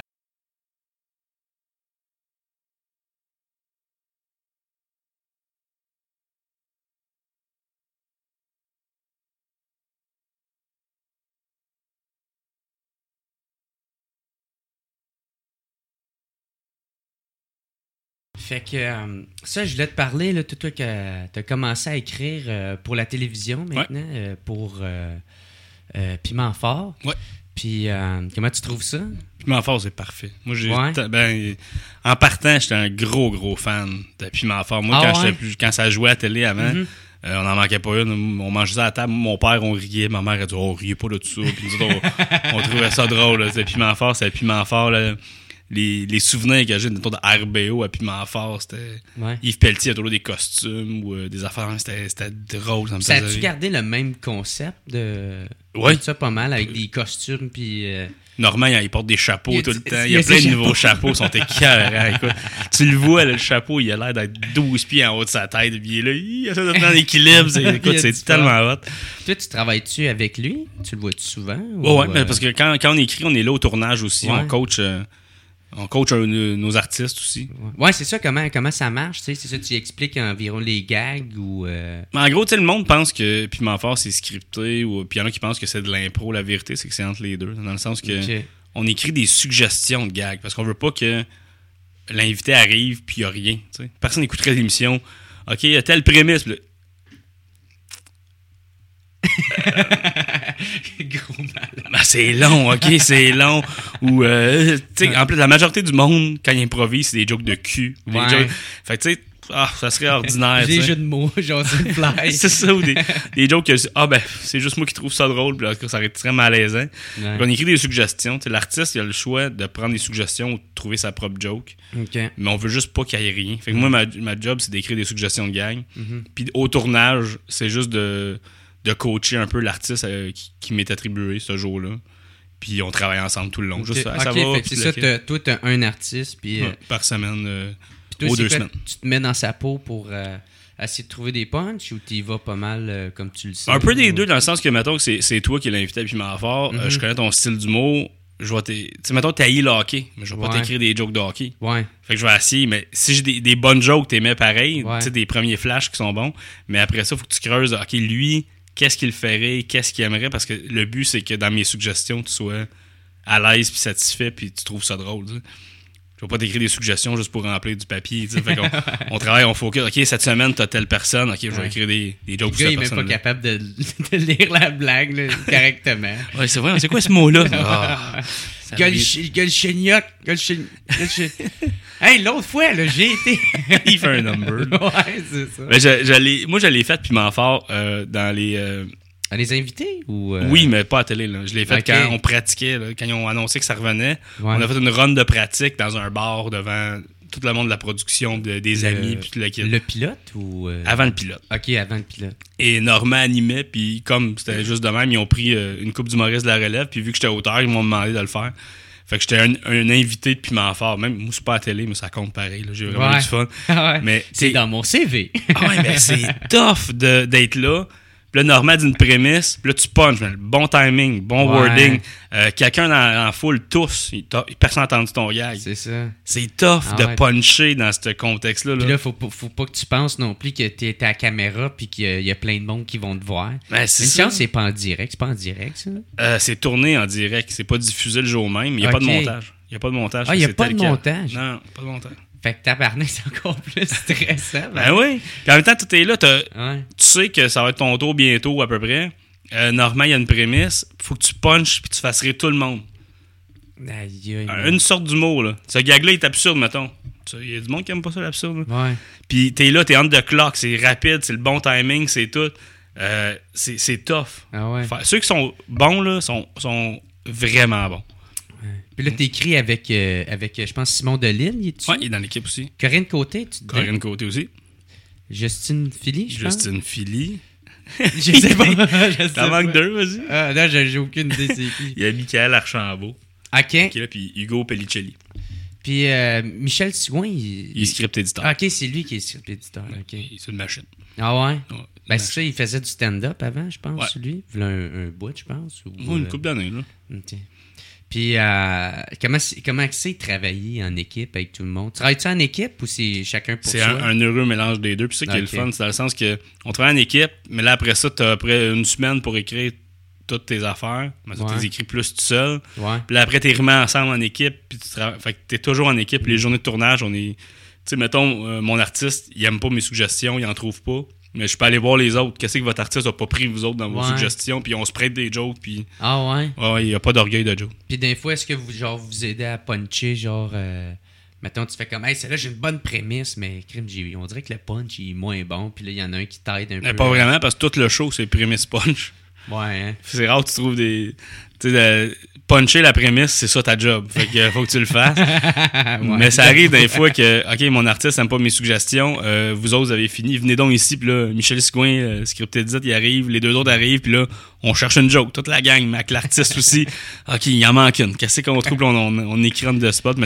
Speaker 3: Fait que ça, je voulais te parler, là, toi que t'as commencé à écrire pour la télévision maintenant, pour Piment Fort.
Speaker 2: Ouais.
Speaker 3: Puis comment tu trouves ça?
Speaker 2: Piment Fort, c'est parfait. Moi,
Speaker 3: Ouais.
Speaker 2: en partant, j'étais un gros fan de Piment Fort. Moi, quand ça jouait à la télé avant, on n'en manquait pas une. On mangeait ça à la table. Mon père, on riait. Ma mère, elle dit, on riait pas de tout ça. Puis nous autres, on trouvait ça drôle. Là. Piment Fort, c'est Piment Fort. Là. Les souvenirs que j'ai autour de RBO à Piment Fort, c'était Yves Pelletier autour des costumes ou des affaires. C'était drôle.
Speaker 3: Ça a-tu gardé le même concept de ça pas mal avec des costumes puis
Speaker 2: Normand, il porte des chapeaux tout le temps. Il y a plein de nouveaux chapeaux, ils sont écœurants. Écoute, tu le vois, là, le chapeau, il a l'air d'être 12 pieds en haut de sa tête. Puis il est là, il essaie de tenir l'équilibre. Écoute, c'est tellement hot.
Speaker 3: Toi, tu travailles-tu avec lui? Tu le vois-tu souvent?
Speaker 2: Ouais, parce que quand on écrit, on est là au tournage aussi. Ouais. On coach nos artistes aussi.
Speaker 3: Ouais, c'est ça. Comment ça marche? C'est ça, tu expliques environ les gags ou...
Speaker 2: Mais en gros, le monde pense que Piment Fort, c'est scripté. Puis il y en a qui pensent que c'est de l'impro. La vérité, c'est que c'est entre les deux. Dans le sens que on écrit des suggestions de gags. Parce qu'on veut pas que l'invité arrive puis il n'y a rien. T'sais. Personne n'écouterait l'émission. OK, il y a telle prémisse.
Speaker 3: Gros malade.
Speaker 2: Ben, c'est long, OK, c'est long. Ou, tu sais, en plus, la majorité du monde, quand il improvise, c'est des jokes de cul. Fait que, tu sais, ça serait ordinaire.
Speaker 3: Des jeux de mots, genre c'est une fly.
Speaker 2: C'est ça, ou des jokes que c'est juste moi qui trouve ça drôle, puis là, ça aurait été très malaisant. Ouais. On écrit des suggestions. T'sais, l'artiste, il a le choix de prendre des suggestions ou de trouver sa propre joke.
Speaker 3: Okay.
Speaker 2: Mais on veut juste pas qu'il y ait rien. Fait que moi, ma job, c'est d'écrire des suggestions de gang. Puis au tournage, c'est juste de de coacher un peu l'artiste qui m'est attribué ce jour-là. Puis on travaille ensemble tout le long. Juste ça va.
Speaker 3: Fait que c'est ça, toi, t'as un artiste, puis...
Speaker 2: par semaine,
Speaker 3: toi,
Speaker 2: aux 2 semaines.
Speaker 3: Tu te mets dans sa peau pour essayer de trouver des punchs, ou tu y vas pas mal comme tu le sais?
Speaker 2: Un peu des deux, dans le sens que, mettons, que c'est toi qui l'as invité à Piment Fort. Je connais ton style d'humour. Je vais tu sais, mettons, t'haïs le hockey, mais je vais pas t'écrire des jokes de hockey.
Speaker 3: Ouais.
Speaker 2: Fait que je vais essayer, mais si j'ai des bonnes jokes, t'aimais pareil,
Speaker 3: Ouais.
Speaker 2: tu sais, des premiers flashs qui sont bons, mais après ça, faut que tu creuses, OK, lui, qu'est-ce qu'il ferait, qu'est-ce qu'il aimerait, parce que le but, c'est que dans mes suggestions, tu sois à l'aise puis satisfait puis tu trouves ça drôle, tu sais. Je vais pas t'écrire des suggestions juste pour remplir du papier, tu sais. Fait qu'on on travaille, on focus. OK, cette semaine, t'as telle personne. OK, je vais écrire des jokes pour cette
Speaker 3: Le gars, il est
Speaker 2: personne.
Speaker 3: même pas capable de lire la blague là, correctement.
Speaker 2: Ouais, c'est vrai. C'est quoi ce mot-là?
Speaker 3: Golchenioc. Hey, l'autre fois, là, j'ai été...
Speaker 2: Il fait un number.
Speaker 3: Ouais, c'est ça.
Speaker 2: Ben, moi, je l'ai fait Piment Fort dans les...
Speaker 3: À les invités ou...
Speaker 2: Oui, mais pas à télé. Là. Je l'ai fait
Speaker 3: Ok.
Speaker 2: quand on pratiquait, là, quand ils ont annoncé que ça revenait.
Speaker 3: Ouais.
Speaker 2: On a fait une run de pratique dans un bar devant tout le monde de la production, des amis, puis tout le kit.
Speaker 3: Le pilote ou...
Speaker 2: Avant le pilote.
Speaker 3: OK, avant le pilote.
Speaker 2: Et Normand animait, puis comme c'était juste de même, ils ont pris une coupe d'humoristes de la relève, puis vu que j'étais auteur, ils m'ont demandé de le faire. Fait que j'étais un invité de Piment Fort. Même, moi, c'est pas à la télé, mais ça compte pareil. Là. J'ai vraiment eu du fun.
Speaker 3: Ouais.
Speaker 2: Mais,
Speaker 3: C'est dans mon CV.
Speaker 2: Ah ouais, mais c'est tough d'être là. Puis là, Normand dit une prémisse, puis là, tu punches. Le bon timing, bon wording. Quelqu'un en foule, tous. Personne n'a entendu ton gag.
Speaker 3: C'est ça.
Speaker 2: C'est tough
Speaker 3: Ah
Speaker 2: de
Speaker 3: ouais.
Speaker 2: puncher dans ce contexte-là.
Speaker 3: Puis là, faut pas que tu penses non plus que t'es à la caméra puis qu'il y a plein de monde qui vont te voir.
Speaker 2: Ben, c'est
Speaker 3: Une
Speaker 2: ça.
Speaker 3: chance, c'est pas en direct. C'est pas en direct, ça?
Speaker 2: C'est tourné en direct. C'est pas diffusé le jour même. Il n'y a
Speaker 3: Ok.
Speaker 2: pas de montage. Il n'y a pas de montage.
Speaker 3: Ah, il y a
Speaker 2: C'est
Speaker 3: pas
Speaker 2: tel
Speaker 3: de
Speaker 2: quel.
Speaker 3: montage?
Speaker 2: Non, pas de montage.
Speaker 3: Fait que tabarnak, c'est encore plus stressant.
Speaker 2: Ben oui. Puis en même temps, tout est là.
Speaker 3: Ouais.
Speaker 2: Tu sais que ça va être ton tour bientôt, à peu près. Normand, il y a une prémisse. Faut que tu punches puis tu fasses rire tout le monde.
Speaker 3: Aïe, aïe.
Speaker 2: Une sorte d'humour, là. Ce gag-là est absurde, mettons. Il y a du monde qui aime pas ça, l'absurde. Là.
Speaker 3: Ouais.
Speaker 2: Puis t'es là, t'es on the clock. C'est rapide, c'est le bon timing, c'est tout. C'est tough.
Speaker 3: Ah ouais.
Speaker 2: Ceux qui sont bons, là, sont vraiment bons.
Speaker 3: Puis là, t'écris avec, je pense, Simon Delille, il est dessus?
Speaker 2: Ouais, il est dans l'équipe aussi.
Speaker 3: Corinne Côté, tu te
Speaker 2: Corinne Côté aussi.
Speaker 3: Justine Philly, je pense?
Speaker 2: Justine Philly.
Speaker 3: Je sais pas. Je sais
Speaker 2: T'en
Speaker 3: pas.
Speaker 2: manques deux, vas-y.
Speaker 3: Ah, non, j'ai aucune idée c'est qui.
Speaker 2: Il y a Michael Archambault
Speaker 3: OK.
Speaker 2: qui est là, puis Hugo Pellicelli.
Speaker 3: Puis Michel Sigouin,
Speaker 2: Il est script éditeur.
Speaker 3: Ah, OK, c'est lui qui est script éditeur. OK.
Speaker 2: Il est sur une machine.
Speaker 3: Ah ouais?
Speaker 2: Ouais,
Speaker 3: Ben c'est ça, il faisait du stand-up avant, je pense,
Speaker 2: Ouais.
Speaker 3: lui. Il voulait un bout, je pense. Ou,
Speaker 2: Une couple d'années, là.
Speaker 3: OK. Puis, comment c'est travailler en équipe avec tout le monde? Travailles-tu en équipe ou c'est chacun pour
Speaker 2: C'est
Speaker 3: soi?
Speaker 2: un heureux mélange des deux. Puis ça qui est le
Speaker 3: Ok.
Speaker 2: fun, c'est dans le sens que on travaille en équipe, mais là, après ça, t'as après une semaine pour écrire toutes tes affaires. Mais ça,
Speaker 3: Ouais.
Speaker 2: tu les écris plus tout seul.
Speaker 3: Ouais.
Speaker 2: Puis là, après, t'es remis ensemble en équipe. Puis fait que t'es toujours en équipe. Les journées de tournage, on est... Tu sais, mettons, mon artiste, il aime pas mes suggestions, il en trouve pas. Mais je peux aller voir les autres. Qu'est-ce que votre artiste a pas pris, vous autres, dans vos
Speaker 3: Ouais.
Speaker 2: suggestions? Puis on se prête des jokes, puis...
Speaker 3: Ah ouais?
Speaker 2: Ouais, il y a pas d'orgueil de joke.
Speaker 3: Puis des fois, est-ce que vous aidez à puncher, mettons, tu fais comme, hey, celle-là, j'ai une bonne prémisse, mais crime, on dirait que le punch il est moins bon, puis là, il y en a un qui t'aide un
Speaker 2: Mais
Speaker 3: peu.
Speaker 2: pas vraiment, parce que tout le show, c'est prémisse punch.
Speaker 3: Ouais, hein?
Speaker 2: C'est rare que tu trouves des... Tu sais, puncher la prémisse, c'est ça ta job. Fait que faut que tu le fasses.
Speaker 3: Ouais.
Speaker 2: Mais ça arrive des fois que, OK, mon artiste n'aime pas mes suggestions. Vous autres, vous avez fini. Venez donc ici. Puis là, Michel Sigouin, script edit, il arrive. Les deux autres arrivent. Puis là, on cherche une joke. Toute la gang, avec l'artiste aussi. OK, il en manque une. Qu'est-ce qu'on trouve? Puis on écrit on the spot. Mais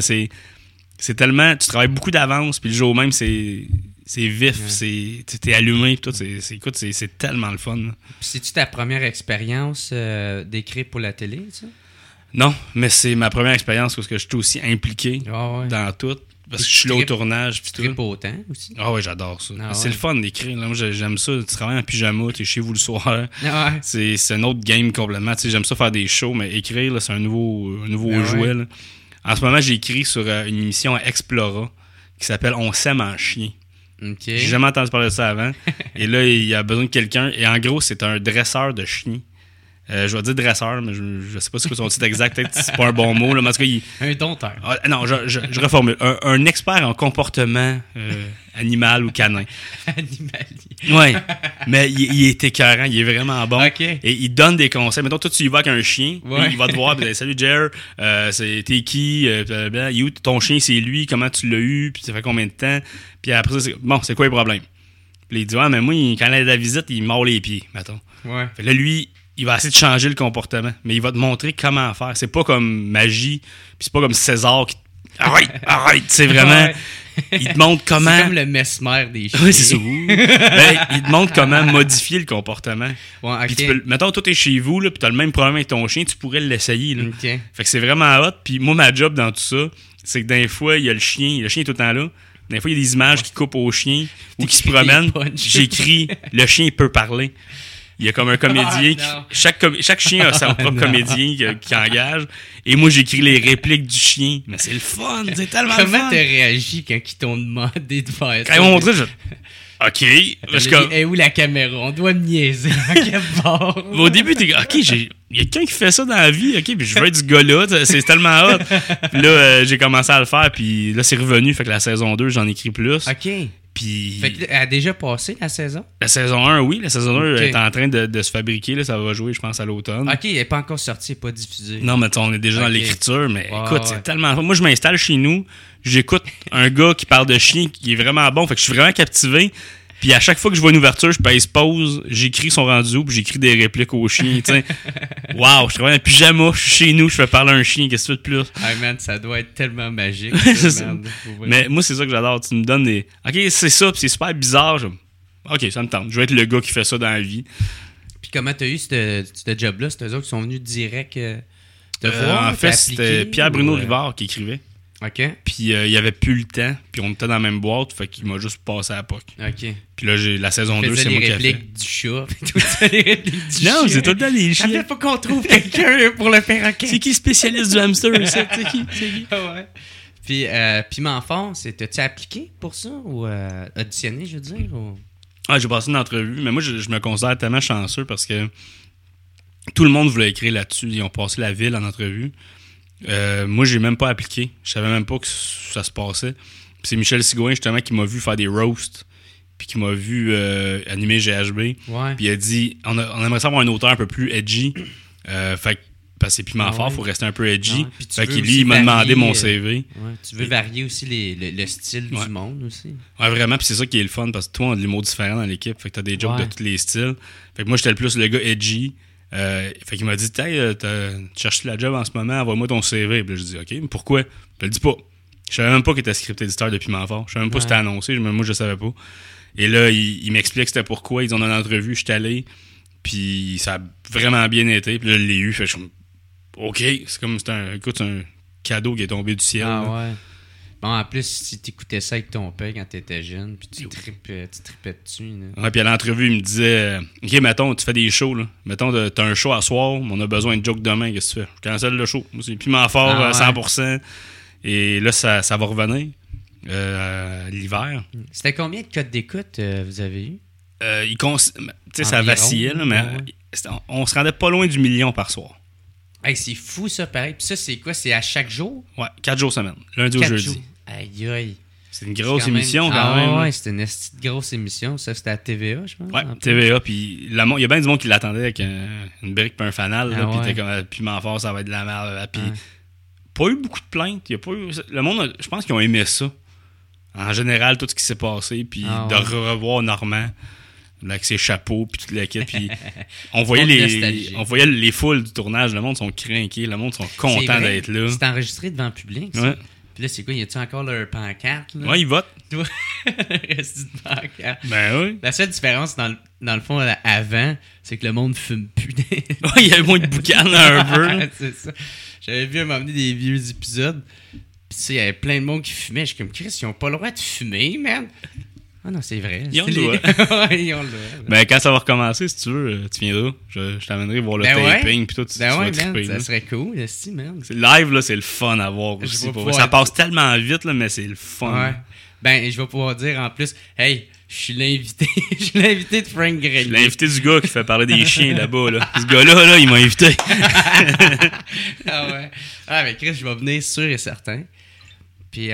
Speaker 2: c'est tellement... Tu travailles beaucoup d'avance. Puis le jour même, c'est vif.
Speaker 3: Ouais.
Speaker 2: T'es allumé. Puis tout. Écoute, c'est tellement le fun. Là.
Speaker 3: Puis c'est-tu ta première expérience d'écrire pour la télé, ça?
Speaker 2: Non, mais c'est ma première expérience parce que je suis aussi impliqué
Speaker 3: Ah ouais.
Speaker 2: dans tout. Parce que
Speaker 3: Tu
Speaker 2: je suis là au
Speaker 3: tripes-
Speaker 2: tournage. Puis
Speaker 3: Tu tripes
Speaker 2: tout.
Speaker 3: autant aussi?
Speaker 2: Ah ouais, j'adore ça.
Speaker 3: Ah
Speaker 2: C'est
Speaker 3: ouais.
Speaker 2: le fun d'écrire. Là. Moi, j'aime ça. Tu travailles en pyjama, tu es chez vous le soir.
Speaker 3: Ah ouais.
Speaker 2: C'est un autre game complètement. Tu sais, j'aime ça faire des shows, mais écrire, là, c'est un nouveau
Speaker 3: Ah
Speaker 2: jouet.
Speaker 3: ouais.
Speaker 2: Là. En ce moment, j'écris sur une émission à Explora qui s'appelle On s'aime en chien.
Speaker 3: OK.
Speaker 2: J'ai jamais entendu parler de ça avant. Et là, il y a besoin de quelqu'un. Et en gros, c'est un dresseur de chiens. Je vais dire dresseur, mais je sais pas c'est quoi son titre exact. Peut-être que c'est pas un bon mot. Là, mais en tout cas,
Speaker 3: Un dompteur.
Speaker 2: non, je reformule. Un expert en comportement animal ou canin.
Speaker 3: Animalier.
Speaker 2: Ouais. Mais il est écœurant. Il est vraiment bon.
Speaker 3: OK.
Speaker 2: Et il donne des conseils. Mettons, toi, tu y vas avec un chien.
Speaker 3: Ouais.
Speaker 2: Il va te voir. Puis, salut, Jer. T'es qui? Ton chien, c'est lui. Comment tu l'as eu? Puis ça fait combien de temps? Puis après ça, c'est quoi les problèmes? Puis Puis là, il dit, ouais, mais moi, quand il a la visite, il mord les pieds, mettons.
Speaker 3: Ouais.
Speaker 2: Fait que là, lui, il va essayer de changer le comportement, mais il va te montrer comment faire. C'est pas comme magie, puis c'est pas comme César qui... Arrête, c'est vraiment...
Speaker 3: Ouais.
Speaker 2: Il te montre comment...
Speaker 3: C'est comme le mesmer des chiens.
Speaker 2: Oui, c'est ça. Ben, il te montre comment modifier le comportement.
Speaker 3: Ouais,
Speaker 2: Puis
Speaker 3: ok.
Speaker 2: mettons, toi, t'es chez vous, là, puis t'as le même problème avec ton chien, tu pourrais l'essayer. Là.
Speaker 3: Ok.
Speaker 2: Fait que c'est vraiment hot. Puis moi, ma job dans tout ça, c'est que des fois, il y a le chien est tout le temps là. Des fois, il y a des images qui coupent au chien ou qui se
Speaker 3: T'écris
Speaker 2: promènent.
Speaker 3: des punches.
Speaker 2: J'écris, le chien peut parler. Il y a comme un comédien.
Speaker 3: Ah, non.
Speaker 2: Chaque chien a son propre comédien qui engage. Et moi, j'écris les répliques du chien. Mais c'est le fun, c'est tellement le
Speaker 3: Comment
Speaker 2: fun.
Speaker 3: t'as réagi quand ils t'ont demandé de faire ça?
Speaker 2: Quand ils m'ont montré, OK. Parce que,
Speaker 3: Et où la caméra? On doit me niaiser. À quel bord?
Speaker 2: au début, t'es OK, il y a quelqu'un qui fait ça dans la vie, OK, puis je veux être ce gars-là, c'est tellement hot. Puis là, j'ai commencé à le faire, puis là, c'est revenu, fait que la saison 2, j'en écris plus.
Speaker 3: OK.
Speaker 2: Puis
Speaker 3: Fait que, elle a déjà passé la saison?
Speaker 2: la saison 1, oui, la saison 2
Speaker 3: OK.
Speaker 2: est en train de se fabriquer, là, ça va jouer, je pense, à l'automne.
Speaker 3: OK, elle n'est pas encore sortie, elle n'est pas diffusée.
Speaker 2: Non, mais on est déjà dans
Speaker 3: OK.
Speaker 2: l'écriture, mais
Speaker 3: Ouais,
Speaker 2: écoute,
Speaker 3: ouais.
Speaker 2: c'est tellement... Moi, je m'installe chez nous, j'écoute un gars qui parle de chien qui est vraiment bon, fait que je suis vraiment captivé. Puis à chaque fois que je vois une ouverture, je pèse pause, j'écris son rendu où, puis j'écris des répliques au chien, tu sais. Wow, je travaille en pyjama, je suis chez nous, je fais parler à un chien, qu'est-ce que tu veux de plus?
Speaker 3: Ah man, ça doit être tellement magique.
Speaker 2: C'est ça.
Speaker 3: merde, pour vrai.
Speaker 2: Mais moi, c'est ça que j'adore. Tu me donnes des... OK, c'est ça, puis c'est super bizarre. OK, ça me tente. Je vais être le gars qui fait ça dans la vie.
Speaker 3: Puis comment t'as eu ce job-là? C'est eux autres qui sont venus direct te voir?
Speaker 2: En fait,
Speaker 3: t'appliquer,
Speaker 2: c'était Pierre-Bruno
Speaker 3: ou,
Speaker 2: Rivard qui écrivait.
Speaker 3: OK.
Speaker 2: Puis il avait plus le temps, puis on était dans la même boîte, fait qu'il m'a juste passé à la POC.
Speaker 3: OK.
Speaker 2: Puis là, j'ai la saison 2,
Speaker 3: Faisais
Speaker 2: c'est
Speaker 3: les
Speaker 2: moi qui ai fait.
Speaker 3: répliques du chat. puis tout ça, les répliques du
Speaker 2: Non,
Speaker 3: chien.
Speaker 2: c'est tout le temps des
Speaker 3: Ça fait
Speaker 2: chiens.
Speaker 3: pas qu'on trouve quelqu'un pour le perroquet.
Speaker 2: C'est qui le spécialiste du hamster, ça? C'est qui?
Speaker 3: Ouais. Puis, Piment Fort, t'as-tu appliqué pour ça? Ou auditionné, je veux dire? Ou...
Speaker 2: Ah, j'ai passé une entrevue, mais moi, je me considère tellement chanceux parce que tout le monde voulait écrire là-dessus. Ils ont passé la ville en entrevue. Moi, j'ai même pas appliqué. Je savais même pas que ça se passait. Puis c'est Michel Sigouin, justement, qui m'a vu faire des roasts, puis qui m'a vu animer GHB.
Speaker 3: Ouais.
Speaker 2: Puis il a dit, on aimerait savoir un auteur un peu plus edgy. Fait que, parce que c'est Piment Fort,
Speaker 3: Ouais.
Speaker 2: faut rester un peu edgy.
Speaker 3: Ouais. Puis tu
Speaker 2: Fait
Speaker 3: veux
Speaker 2: que
Speaker 3: aussi
Speaker 2: lui, il m'a demandé
Speaker 3: varier,
Speaker 2: mon CV.
Speaker 3: Ouais. Tu veux varier aussi le style
Speaker 2: Ouais.
Speaker 3: du monde aussi.
Speaker 2: Ouais, vraiment, puis c'est ça qui est le fun, parce que toi, on a de l'humour différent dans l'équipe, fait que t'as des jokes
Speaker 3: Ouais.
Speaker 2: de tous les styles. Fait que moi, j'étais le plus le gars edgy. Fait qu'il m'a dit, hey, tu cherches la job en ce moment, envoie-moi ton CV. Puis là, je dis, OK, mais pourquoi? Puis il dit pas. Je savais même pas qu'il était script éditeur de Piment Fort. Je savais même pas si c'était annoncé, moi, je savais pas. Et là, il m'explique c'était pourquoi. Ils ont une entrevue, je suis allé, puis ça a vraiment bien été. Puis là, je l'ai eu, fait que je suis OK, c'est un cadeau qui est tombé du ciel.
Speaker 3: Ah
Speaker 2: là.
Speaker 3: ouais. Bon, en plus, si t'écoutais ça avec ton père quand t'étais jeune, puis tu tripais dessus. Là.
Speaker 2: Ouais, puis à l'entrevue, il me disait OK, mettons, tu fais des shows, là. Mettons, t'as un show à soir, mais on a besoin de joke demain, qu'est-ce que tu fais? Je cancelle le show. Moi, c'est Piment Fort
Speaker 3: Ah,
Speaker 2: à 100%. Et là, ça va revenir l'hiver.
Speaker 3: C'était combien de codes d'écoute vous avez eu?
Speaker 2: Tu sais, ça
Speaker 3: Environ,
Speaker 2: vacillait, là, mais
Speaker 3: ouais.
Speaker 2: on se rendait pas loin du 1 million par soir.
Speaker 3: Hey, c'est fou ça, pareil. Puis ça, c'est quoi? C'est à chaque jour?
Speaker 2: Ouais, 4 jours semaine. Lundi au
Speaker 3: 4
Speaker 2: jeudi.
Speaker 3: jours. Aïe, aïe.
Speaker 2: C'est une grosse
Speaker 3: C'est quand même-
Speaker 2: émission, quand même.
Speaker 3: Ouais, c'était une esti de grosse émission. Ça, c'était à TVA, je pense.
Speaker 2: Ouais,
Speaker 3: en plus.
Speaker 2: TVA, puis il y a bien du monde qui l'attendait avec une brique et un fanal, là,
Speaker 3: Ah
Speaker 2: puis
Speaker 3: ouais.
Speaker 2: t'es comme Piment Fort, ça va être de la merde. Puis
Speaker 3: Ouais.
Speaker 2: pas eu beaucoup de plaintes. Il y a pas eu, le monde, je pense qu'ils ont aimé ça. En général, tout ce qui s'est passé, puis
Speaker 3: Ah
Speaker 2: de
Speaker 3: ouais.
Speaker 2: revoir Normand là, avec ses chapeaux, puis toute l'équipe. Puis on voyait
Speaker 3: Monde nostalgique.
Speaker 2: on voyait les foules du tournage. Le monde sont crinqués, le monde sont
Speaker 3: C'est
Speaker 2: contents
Speaker 3: vrai,
Speaker 2: d'être là.
Speaker 3: C'est enregistré devant le public, ça.
Speaker 2: Ouais.
Speaker 3: Puis là, c'est quoi? Y a-tu encore leur pancarte? Là?
Speaker 2: Ouais, ils votent.
Speaker 3: Toi, reste une pancarte.
Speaker 2: Ben oui.
Speaker 3: La seule différence, dans le fond, avant, c'est que le monde fume plus.
Speaker 2: Ouais, il y avait moins de boucan un peu. là.
Speaker 3: C'est ça. J'avais vu à un moment donné des vieux épisodes. Puis tu sais, il y avait plein de monde qui fumait. Je suis comme, Chris, ils ont pas le droit de fumer, man. Ah non, c'est vrai.
Speaker 2: Ils ont
Speaker 3: C'est
Speaker 2: le
Speaker 3: Ouais, ils ont le droit.
Speaker 2: Ben, quand ça va recommencer, si tu veux, tu viendras. Je t'amènerai voir le
Speaker 3: Ben ouais.
Speaker 2: taping, puis tout. Tu
Speaker 3: Ben
Speaker 2: vas
Speaker 3: ouais,
Speaker 2: triper,
Speaker 3: man,
Speaker 2: là.
Speaker 3: ça serait cool, esti, man.
Speaker 2: Live, là, c'est le fun à voir
Speaker 3: Je
Speaker 2: aussi.
Speaker 3: vais
Speaker 2: pour
Speaker 3: pouvoir
Speaker 2: vrai. Ça
Speaker 3: être-
Speaker 2: passe tellement vite, là, mais c'est le fun.
Speaker 3: Ouais. Ben, je vais pouvoir dire en plus, hey, je suis l'invité. Je suis l'invité de Frank
Speaker 2: Je
Speaker 3: Grenier.
Speaker 2: l'ai invité du gars qui fait parler des chiens là-bas. Là. Ce gars-là, là, il m'a invité.
Speaker 3: Ah ouais. Ah, mais Chris, je vais venir sûr et certain. Puis,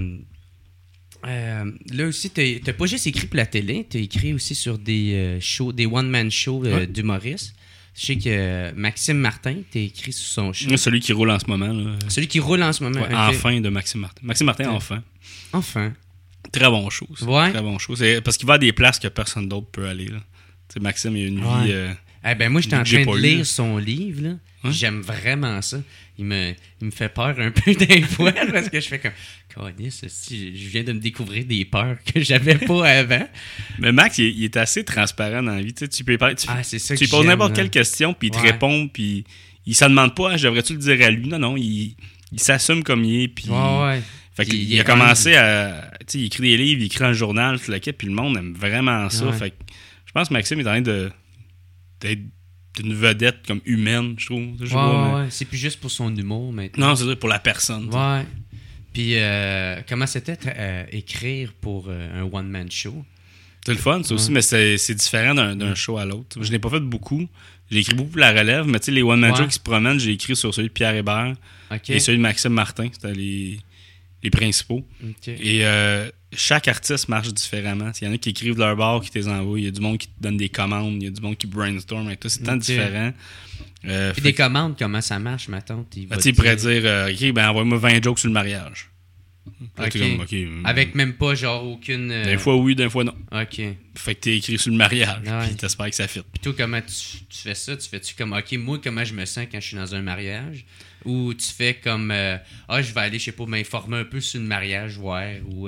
Speaker 3: là aussi, t'as pas juste écrit pour la télé, t'as écrit aussi sur des shows, des one-man shows
Speaker 2: Ouais.
Speaker 3: d'humoristes. Je sais que Maxime Martin, t'as écrit sur son show.
Speaker 2: Celui qui roule en ce moment. Là.
Speaker 3: Celui qui roule en ce moment.
Speaker 2: Ouais,
Speaker 3: ok.
Speaker 2: Enfin de Maxime Martin. Maxime Martin, enfin.
Speaker 3: Enfin.
Speaker 2: Très bon show.
Speaker 1: Ouais.
Speaker 2: Très bon show. C'est parce qu'il va à des places que personne d'autre peut aller. Là. Tu sais, Maxime, il a une vie...
Speaker 1: moi, j'étais en train de
Speaker 2: lu.
Speaker 1: lire son livre. Là.
Speaker 2: Hein?
Speaker 1: J'aime vraiment ça. Il me fait peur un peu des fois parce que je fais comme... Câlisse, si je viens de me découvrir des peurs que j'avais pas avant.
Speaker 2: Mais Max, il est assez transparent dans la vie. Tu sais, tu peux parler,
Speaker 1: c'est ça
Speaker 2: tu
Speaker 1: que
Speaker 2: lui poses
Speaker 1: j'aime,
Speaker 2: n'importe
Speaker 1: là.
Speaker 2: quelle question, puis il te répond, puis il se demande pas, je devrais-tu le dire à lui? Non, il s'assume comme il est, puis...
Speaker 1: Ouais.
Speaker 2: Fait qu'il a commencé à... Tu sais, il écrit des livres, il écrit dans le journal, tout le kit, puis le monde aime vraiment ça.
Speaker 1: Ouais.
Speaker 2: Fait que je pense que Maxime est en train d'être une vedette comme humaine, je trouve. Je sais pas, mais...
Speaker 1: Ouais. C'est plus juste pour son humour maintenant.
Speaker 2: Non, c'est pour la personne. t'sais.
Speaker 1: Ouais. Puis, comment c'était écrire pour un one-man show?
Speaker 2: C'est le fun, ça aussi, mais c'est différent d'un show à l'autre. Je n'ai pas fait beaucoup. J'ai écrit beaucoup pour la relève, mais tu sais, les one-man shows qui se promènent, j'ai écrit sur celui de Pierre Hébert et celui de Maxime Martin. C'était les principaux.
Speaker 1: Okay.
Speaker 2: Et chaque artiste marche différemment. Il y en a qui écrivent leur bar, qui te les envoient. Il y a du monde qui te donne des commandes. Il y a du monde qui brainstorm et tout. C'est tant différent.
Speaker 1: Puis des commandes, comment ça marche, ma tante?
Speaker 2: Il pourrait dire OK, ben envoie-moi 20 jokes sur le mariage.
Speaker 1: Okay.
Speaker 2: Comme, okay,
Speaker 1: avec même pas genre aucune.
Speaker 2: D'un fois oui, d'un fois non.
Speaker 1: OK.
Speaker 2: Fait que t'es écrit sur le mariage.
Speaker 1: Ouais.
Speaker 2: Puis t'espères que ça fit.
Speaker 1: Puis toi, comment tu fais ça? Tu fais-tu comme OK, moi, comment je me sens quand je suis dans un mariage? Ou tu fais comme je vais aller, je sais pas, m'informer un peu sur le mariage, voir ou.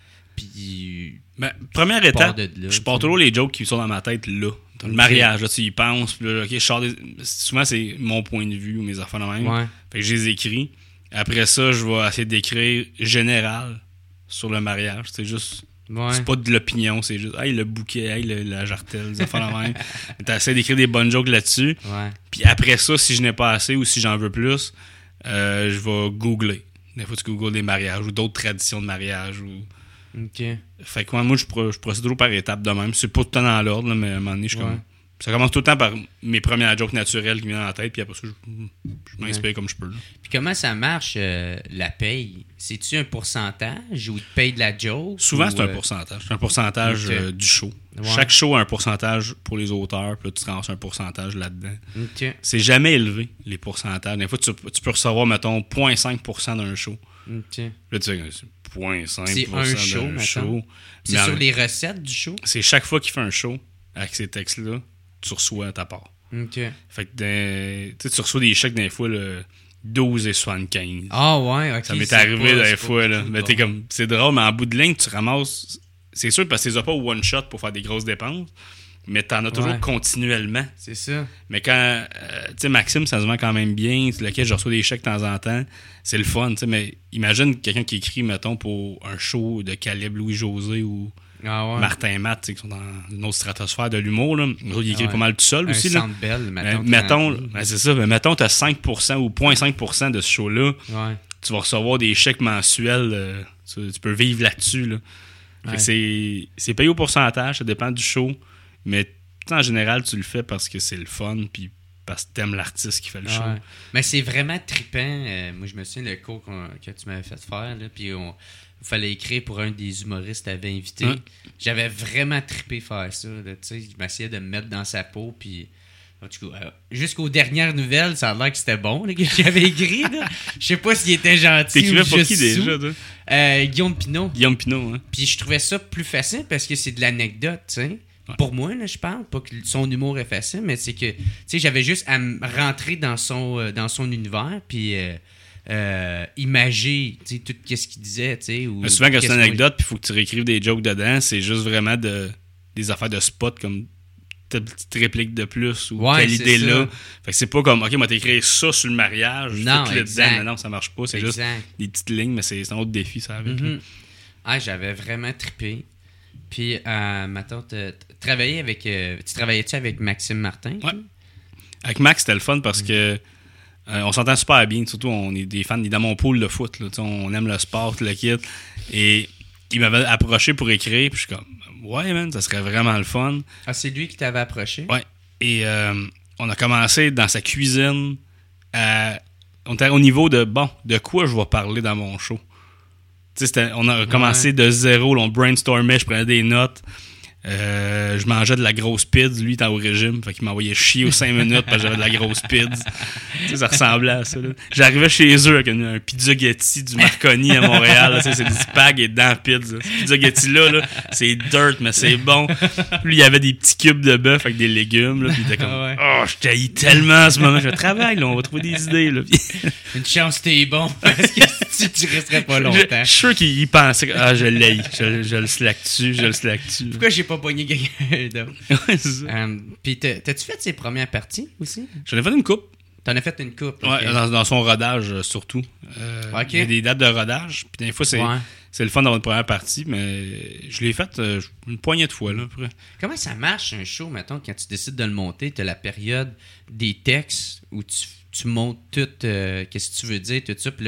Speaker 1: Puis.
Speaker 2: Première étape,
Speaker 1: de là,
Speaker 2: je pars toujours les jokes qui sont dans ma tête là. Le mariage, là, tu y penses. Puis là, OK, je sors souvent, c'est mon point de vue ou mes affaires de même.
Speaker 1: Ouais.
Speaker 2: Fait que je les écris. Après ça, je vais essayer d'écrire général sur le mariage. C'est juste.
Speaker 1: Ouais.
Speaker 2: C'est pas de l'opinion, c'est juste le bouquet, la jartelle, des affaires de même. T'essaies d'écrire des bonnes jokes là-dessus.
Speaker 1: Ouais.
Speaker 2: Puis après ça, si je n'ai pas assez ou si j'en veux plus, je vais googler. Des fois, tu googles des mariages ou d'autres traditions de mariage.
Speaker 1: OK.
Speaker 2: Fait que moi, je procède toujours par étapes de même. C'est pas tout le temps dans l'ordre, là, mais à un moment donné, je suis comme. Ça commence tout le temps par mes premières jokes naturelles qui me viennent dans la tête, puis après ça, je m'inspire comme je peux. Là.
Speaker 1: Puis comment ça marche, la paye? C'est-tu un pourcentage ou tu payes de la joke?
Speaker 2: Souvent, c'est un pourcentage. C'est un pourcentage du show. Ouais. Chaque show a un pourcentage pour les auteurs, puis là, tu te ramasses un pourcentage là-dedans.
Speaker 1: Okay.
Speaker 2: C'est jamais élevé, les pourcentages. Des fois, tu peux recevoir, mettons, 0,5% d'un show.
Speaker 1: Okay.
Speaker 2: Là, tu sais, c'est 0,5%
Speaker 1: c'est un show,
Speaker 2: d'un show.
Speaker 1: C'est sur les recettes du show?
Speaker 2: C'est chaque fois qu'il fait un show, avec ces textes-là, tu reçois ta part.
Speaker 1: OK.
Speaker 2: Fait que tu reçois des chèques des fois, 12,75.
Speaker 1: Ah ouais, OK.
Speaker 2: Ça m'est arrivé des fois, là. Mais t'es comme, c'est drôle, mais en bout de ligne, tu ramasses. C'est sûr parce que tu les as pas au one shot pour faire des grosses dépenses, mais t'en as toujours continuellement.
Speaker 1: C'est ça.
Speaker 2: Mais quand, tu sais, Maxime, ça se vend quand même bien, lequel je reçois des chèques de temps en temps, c'est le fun, tu sais, mais imagine quelqu'un qui écrit, mettons, pour un show de calibre Louis-José ou Martin Matt, qui sont dans une autre stratosphère de l'humour, là. Il écrit pas mal tout seul aussi, là. Mettons, c'est ça, mais mettons, t'as 5% ou 0,5% de ce show-là, tu vas recevoir des chèques mensuels, tu peux vivre là-dessus, là. C'est payé au pourcentage, ça dépend du show, mais en général, tu le fais parce que c'est le fun, puis parce que t'aimes l'artiste qui fait le show.
Speaker 1: Mais c'est vraiment trippant. Moi, je me souviens le cours que tu m'avais fait faire, là, puis il fallait écrire pour un des humoristes que tu avais invité. J'avais vraiment trippé faire ça. Je m'essayais de me mettre dans sa peau, puis jusqu'aux dernières nouvelles, ça a l'air que c'était bon, là, que j'avais écrit. Je sais pas s'il était gentil.
Speaker 2: T'écrivais pour qui déjà, toi?
Speaker 1: Guillaume Pinot.
Speaker 2: Guillaume Pinot, hein.
Speaker 1: Puis je trouvais ça plus facile parce que c'est de l'anecdote, tu sais. Pour moi, là, je parle, pas que son humour est facile, mais c'est que, tu sais, j'avais juste à me rentrer dans son univers, puis imager, tu sais, tout ce qu'il disait, tu sais.
Speaker 2: Souvent, quand c'est une anecdote, puis il faut que tu réécrives des jokes dedans, c'est juste vraiment des affaires de spot, comme ta petite réplique de plus, ou quelle idée-là. Fait que c'est pas comme, OK, moi, t'écris ça sur le mariage,
Speaker 1: non,
Speaker 2: dedans, non, ça marche pas, c'est juste des petites lignes, mais c'est un autre défi, ça, avec.
Speaker 1: J'avais vraiment trippé. Puis, ma tante, tu travaillais-tu avec Maxime Martin?
Speaker 2: Ouais. Avec Max, c'était le fun parce que on s'entend super bien. Surtout, on est des fans, il est dans mon pool de foot. Là, on aime le sport, le kit. Et il m'avait approché pour écrire. Puis je suis comme, ouais, man, ça serait vraiment le fun.
Speaker 1: Ah, c'est lui qui t'avait approché?
Speaker 2: Ouais. Et on a commencé dans sa cuisine. On était au niveau de, de quoi je vais parler dans mon show. On a commencé de zéro, là, on brainstormait, je prenais des notes. Je mangeais de la grosse pizza, lui il était au régime, fait qu'il m'envoyait chier aux 5 minutes parce que j'avais de la grosse pizza. Tu sais, ça ressemblait à ça. Là. J'arrivais chez eux avec un pizza-ghetti du Marconi à Montréal, là, c'est du spag et dedans pizza. Ce pizza-ghetti-là, c'est dirt, mais c'est bon. Lui, il y avait des petits cubes de bœuf avec des légumes, là, puis il était comme oh, je t'haïs tellement en ce moment, je travaille, là, on va trouver des idées. Là.
Speaker 3: Une chance t'es bon, parce que tu resterais pas longtemps.
Speaker 2: Je suis sûr qu'il pensait que je l'haïs, je le slack dessus,
Speaker 3: Pourquoi j'ai pas pogné quelqu'un d'autre?
Speaker 2: Ouais, c'est ça.
Speaker 3: Puis t'as-tu fait ses premières parties aussi?
Speaker 2: J'en ai fait une coupe.
Speaker 3: T'en as fait une coupe?
Speaker 2: Ouais,
Speaker 3: okay.
Speaker 2: dans son rodage surtout. Il y a des dates de rodage, puis des fois c'est le fun d'avoir une première partie, mais je l'ai faite une poignée de fois. Là, après.
Speaker 3: Comment ça marche un show, mettons, quand tu décides de le monter? T'as la période des textes où tu montes tout, qu'est-ce que tu veux dire, tout ça, puis là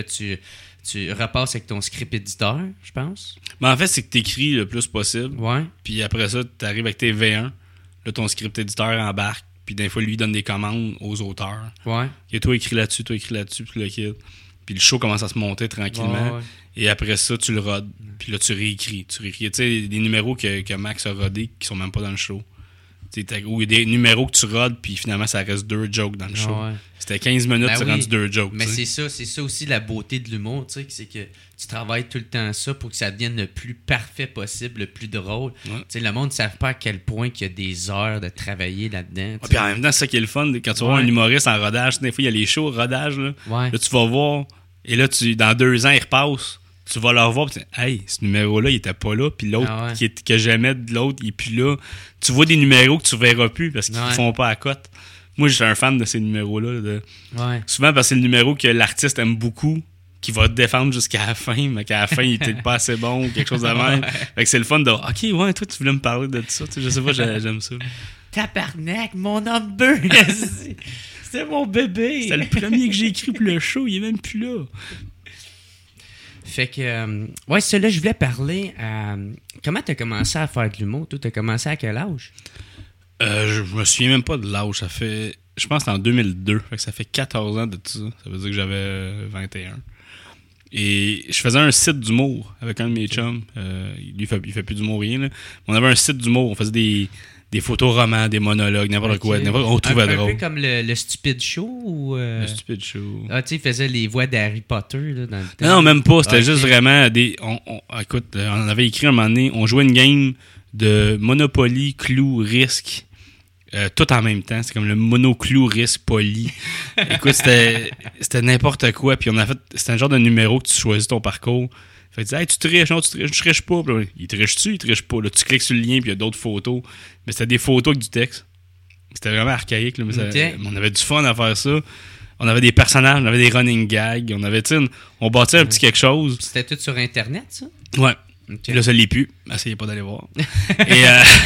Speaker 3: tu repasses avec ton script éditeur, je pense.
Speaker 2: Mais en fait, c'est que tu écris le plus possible.
Speaker 3: Ouais.
Speaker 2: Puis après ça, tu arrives avec tes V1. Là, ton script éditeur embarque. Puis des fois, lui donne des commandes aux auteurs.
Speaker 3: Ouais.
Speaker 2: Et toi, écris là-dessus, puis le kit. Puis le show commence à se monter tranquillement.
Speaker 3: Ouais.
Speaker 2: Et après ça, tu le rodes. Puis là, tu réécris. Tu sais, des numéros que Max a rodés qui sont même pas dans le show. Ou il y a des numéros que tu rodes, puis finalement, ça reste 2 jokes dans le show.
Speaker 3: Ouais.
Speaker 2: C'était 15 minutes,
Speaker 3: ben
Speaker 2: tu rendu 2 jokes.
Speaker 3: Mais c'est ça aussi la beauté de l'humour, tu sais, c'est que tu travailles tout le temps ça pour que ça devienne le plus parfait possible, le plus drôle. Ouais. Tu sais, le monde ne savent pas à quel point qu'il y a des heures de travailler là-dedans.
Speaker 2: Puis en même temps, c'est ça qui est le fun. Quand tu vas voir un humoriste en rodage, des fois, il y a les shows rodage, là.
Speaker 3: Ouais.
Speaker 2: Là, tu vas voir, et là, dans 2 ans, ils repassent. Tu vas leur voir, puis hey, ce numéro-là, il était pas là, puis l'autre que j'aimais de l'autre, il est plus là. Tu vois des numéros que tu verras plus parce qu'ils font pas à cote. Moi, je suis un fan de ces numéros-là. Souvent, parce que c'est le numéro que l'artiste aime beaucoup, qui va te défendre jusqu'à la fin, mais qu'à la fin, il était pas assez bon ou quelque chose de même. Fait que c'est le fun de OK, ouais, toi, tu voulais me parler de ça. Je sais pas, j'aime ça.
Speaker 3: Tabarnak, mon number! C'était mon bébé!
Speaker 2: C'était le premier que j'ai écrit pour le show, il est même plus là.
Speaker 3: Fait que, là, je voulais parler. Comment t'as commencé à faire de l'humour? Toi, t'as commencé à quel âge?
Speaker 2: Je me souviens même pas de l'âge. Ça fait, je pense que c'est en 2002. Fait que ça fait 14 ans de ça. Ça veut dire que j'avais 21. Et je faisais un site d'humour avec un de mes chums. Il fait plus d'humour, rien. Là. On avait un site d'humour. On faisait des photos romans, des monologues, n'importe quoi. On trouvait drôle.
Speaker 3: Un peu comme le Stupid Show? Ou,
Speaker 2: Le Stupid Show.
Speaker 3: Ah, tu sais, il faisait les voix d'Harry Potter là, dans le temps.
Speaker 2: Non, même pas. C'était juste vraiment des... Écoute, on avait écrit un moment donné, on jouait une game de Monopoly, Clou, Risque. Tout en même temps. C'est comme le monoclou, risque, poly. Écoute, c'était n'importe quoi. Puis on a fait... C'était un genre de numéro que tu choisis ton parcours. Fait que tu dis, hey, tu triches, non, tu triches pas. Puis là, il triche-tu, il triche pas. Là, tu cliques sur le lien, puis il y a d'autres photos. Mais c'était des photos avec du texte. C'était vraiment archaïque. Là, mais on avait du fun à faire ça. On avait des personnages, on avait des running gags. On avait, on bâtissait un petit quelque chose.
Speaker 3: C'était tout sur Internet, ça?
Speaker 2: Ouais.
Speaker 3: Okay.
Speaker 2: Là, ça l'est plus. Essayez pas d'aller voir. Et,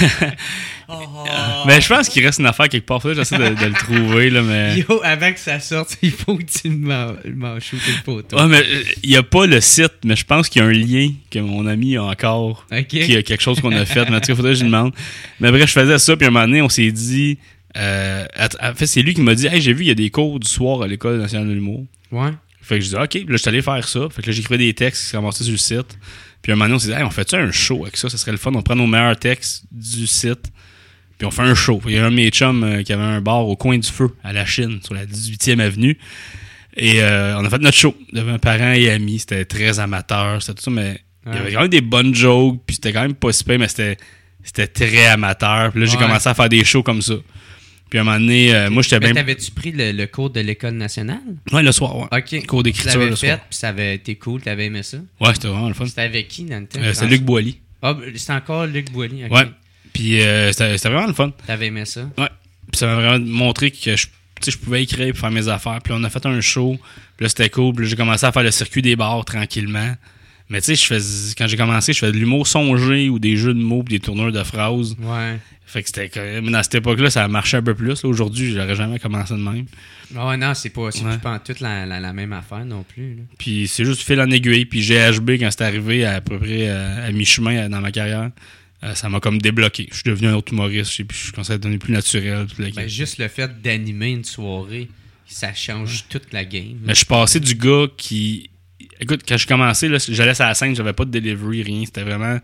Speaker 2: mais je pense qu'il reste une affaire quelque part. J'essaie de le trouver. Là, mais...
Speaker 3: Yo, avant que ça sorte, il faut que tu m'en shootes une photo.
Speaker 2: Ouais, mais il n'y a pas le site, mais je pense qu'il y a un lien que mon ami a encore.
Speaker 3: Okay.
Speaker 2: Qui a quelque chose qu'on a fait. Mais en tout cas, il faudrait que je lui demande. Mais bref, je faisais ça. Puis un moment donné, on s'est dit. En fait, c'est lui qui m'a dit, hey, j'ai vu, il y a des cours du soir à l'École nationale de l'humour.
Speaker 3: Ouais.
Speaker 2: Fait que je dis, OK, là, je suis allé faire ça. Fait que là, j'écrivais des textes qui se ramassaient sur le site. Puis un moment donné, on s'est dit, hey, on fait-tu un show avec ça? Ça serait le fun. On prend nos meilleurs textes du site. Puis on fait un show. Il y a un de mes chums qui avait un bar au coin du feu, à la Chine, sur la 18e avenue. Et on a fait notre show devant parents et amis. C'était très amateur, c'était tout ça, mais il y avait quand même des bonnes jokes. Puis c'était quand même pas super, mais c'était très amateur. Puis là, j'ai commencé à faire des shows comme ça. Puis à un moment donné, moi, j'étais bien...
Speaker 3: T'avais-tu pris le cours de l'École nationale?
Speaker 2: Ouais, le soir, ouais.
Speaker 3: OK.
Speaker 2: Cours d'écriture le soir.
Speaker 3: Puis ça avait été cool, t'avais aimé ça?
Speaker 2: Ouais, c'était vraiment le fun.
Speaker 3: C'était avec qui dans le temps?
Speaker 2: C'est Luc Boilly.
Speaker 3: Ah, c'était encore Luc Boilly, OK.
Speaker 2: Ouais. Puis c'était vraiment le fun.
Speaker 3: T'avais aimé ça?
Speaker 2: Ouais. Puis ça m'a vraiment montré que je pouvais écrire et faire mes affaires. Puis là, on a fait un show. Puis là, c'était cool. Puis là, j'ai commencé à faire le circuit des bars tranquillement. Mais tu sais, quand j'ai commencé, je faisais de l'humour songé ou des jeux de mots puis des tourneurs de phrases.
Speaker 3: Ouais.
Speaker 2: Fait que c'était quand même... Dans cette époque-là, ça marchait un peu plus. Là, aujourd'hui, j'aurais jamais commencé de même.
Speaker 3: Oh non, c'est pas en toute la même affaire non plus. Là.
Speaker 2: Puis c'est juste fil en aiguille. Puis GHB, quand c'est arrivé à peu près à mi-chemin dans ma carrière, ça m'a comme débloqué. Je suis devenu un autre humoriste. Je commençais à devenir plus naturel.
Speaker 3: Juste le fait d'animer une soirée, ça change toute la game.
Speaker 2: Mais je suis passé du gars qui... Écoute, quand j'ai commencé, là, j'allais sur la scène, j'avais pas de delivery, rien. C'était vraiment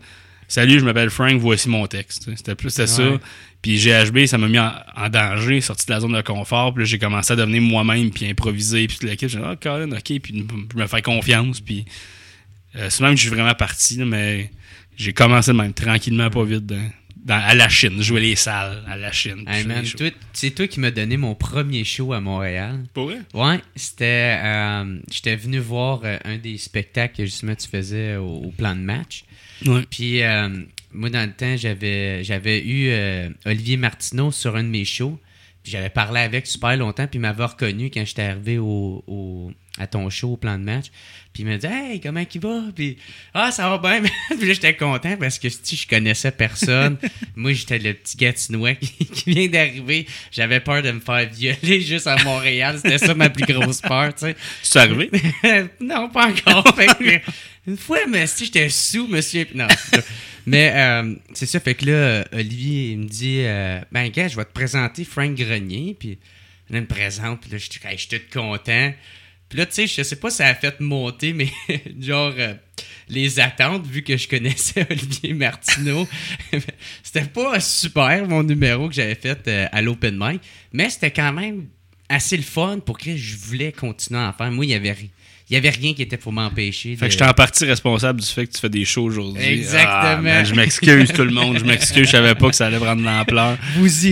Speaker 2: Salut, je m'appelle Frank, voici mon texte. C'était ça. Puis GHB, ça m'a mis en danger, sorti de la zone de confort. Puis là, j'ai commencé à devenir moi-même, puis improviser, puis toute l'équipe. J'ai dit, Colin, OK, puis je me fais confiance. Puis c'est même que je suis vraiment parti, là, mais j'ai commencé de même, tranquillement, pas vite, à la Chine. Jouer les salles à la Chine.
Speaker 3: Hey man, c'est toi qui m'as donné mon premier show à Montréal.
Speaker 2: Pour vrai?
Speaker 3: Ouais, c'était... j'étais venu voir un des spectacles que justement tu faisais au plan de match.
Speaker 2: Ouais.
Speaker 3: Puis moi, dans le temps, j'avais eu Olivier Martineau sur un de mes shows. Puis j'avais parlé avec super longtemps, puis il m'avait reconnu quand j'étais arrivé à ton show au plan de match. Puis il m'a dit « Hey, comment il va? » Puis « Ah, ça va bien. » Puis là, j'étais content parce que si je connaissais personne. Moi, j'étais le petit Gatinois qui vient d'arriver. J'avais peur de me faire violer juste à Montréal. C'était ça ma plus grosse peur, tu sais.
Speaker 2: C'est arrivé?
Speaker 3: Non, pas encore. Fait que, une fois, mais si j'étais sous, monsieur... Non, c'est ça. Mais c'est ça, fait que là, Olivier, il me dit ben, gars, je vais te présenter Frank Grenier. Puis là, il me présente. Puis là, je suis tout content. Puis là, tu sais, je sais pas si ça a fait monter, mais genre, les attentes, vu que je connaissais Olivier Martineau, c'était pas super, mon numéro que j'avais fait à l'Open Mic, mais c'était quand même assez le fun pour que je voulais continuer à en faire. Moi, il y avait rien qui était pour m'empêcher.
Speaker 2: Fait que j'étais en partie responsable du fait que tu fais des shows aujourd'hui.
Speaker 3: Exactement.
Speaker 2: Ah, je m'excuse tout le monde, je m'excuse, je savais pas que ça allait prendre de l'ampleur.
Speaker 3: Vous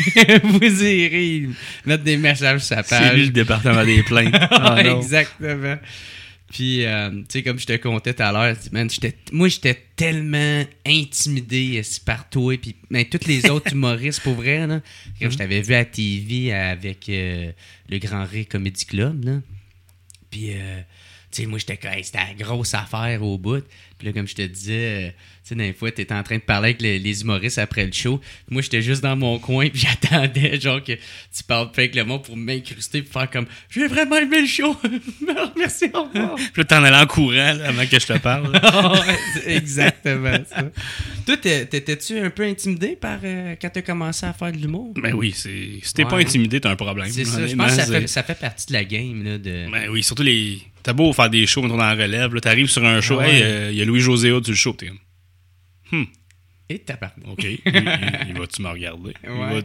Speaker 3: irez mettre des messages sur sa page.
Speaker 2: C'est lui le département des plaintes. Oh,
Speaker 3: exactement. Puis, tu sais, comme je te contais tout à l'heure, man, j'étais tellement intimidé par toi. Puis, tous les autres humoristes, pour vrai, là, comme je t'avais vu à TV avec le Grand Rire Comedy Club, là. Puis, tu sais, moi, c'était la grosse affaire au bout. Puis là, comme je te disais, tu sais, des fois, t'étais en train de parler avec les humoristes après le show. Moi, j'étais juste dans mon coin, puis j'attendais, genre, que tu parles pas avec le monde pour m'incruster, pour faire comme « J'ai vraiment aimé le show! Merci, au revoir! »
Speaker 2: Puis là, t'en allais en courant, là, avant que je te parle.
Speaker 3: Exactement ça. Toi, t'étais-tu un peu intimidé par quand t'as commencé à faire de l'humour?
Speaker 2: Ben oui, si t'es pas intimidé, t'as un problème.
Speaker 3: C'est ça, je pense que ça fait partie de la game, là, de...
Speaker 2: Ben oui, surtout T'as beau faire des shows, mettons, dans la relève, là, t'arrives sur un show, il y a Louis-José Hood sur le show, t'es comme...
Speaker 3: Et tabarnak.
Speaker 2: OK, il va-tu me regarder?
Speaker 3: Ouais.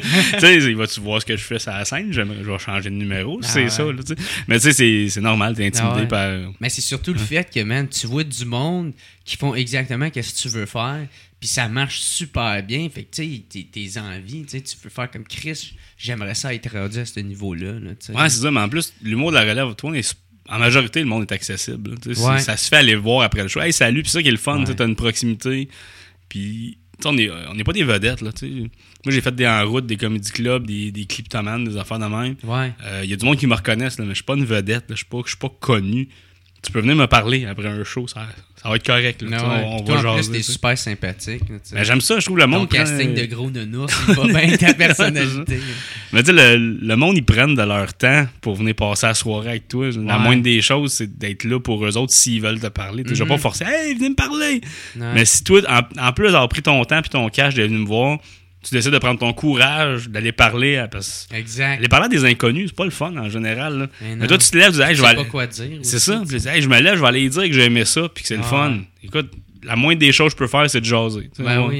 Speaker 2: Il va-tu voir ce que je fais sur la scène? Je vais changer de numéro, c'est ça. Là, mais tu sais, c'est normal, t'es intimidé par...
Speaker 3: Mais c'est surtout le fait que, man, tu vois du monde qui font exactement ce que tu veux faire, puis ça marche super bien. Fait que, tu sais, tes envies, tu peux faire comme Chris, j'aimerais ça être rendu à ce niveau-là. Là,
Speaker 2: ouais, c'est ça, mais en plus, l'humour de la relève, toi, en majorité, le monde est accessible. Ça se fait aller voir après le show. Hey, salut, puis ça qui est le fun, t'as une proximité. Puis, on n'est pas des vedettes, là, tu sais. Moi, j'ai fait des en route, des comédie clubs, des cliptomanes, des affaires de même.
Speaker 3: Ouais.
Speaker 2: Y a du monde qui me reconnaissent, là, mais je suis pas une vedette, je suis pas connu. Tu peux venir me parler après un show, ça va être correct. Là,
Speaker 3: on va jaser. En plus, t'es super sympathique.
Speaker 2: Ben, j'aime ça, je trouve le monde.
Speaker 3: Ton casting de gros nounours, il va bien ta personnalité.
Speaker 2: Mais tu sais, le monde, ils prennent de leur temps pour venir passer la soirée avec toi. La moindre des choses, c'est d'être là pour eux autres s'ils veulent te parler. Je vais pas forcer, hey, venez me parler. Ouais. Mais si toi, en plus d'avoir pris ton temps puis ton cash de venir me voir, tu décides de prendre ton courage, d'aller parler
Speaker 3: exact.
Speaker 2: Aller parler à des inconnus, c'est pas le fun en général. Là. Mais toi, tu te lèves, tu dis, hey, je vais aller.
Speaker 3: Pas quoi dire.
Speaker 2: C'est ça. Puis, hey, je me lève, je vais aller dire que j'ai aimé ça puis que c'est le fun. Écoute, la moindre des choses que je peux faire, c'est de jaser.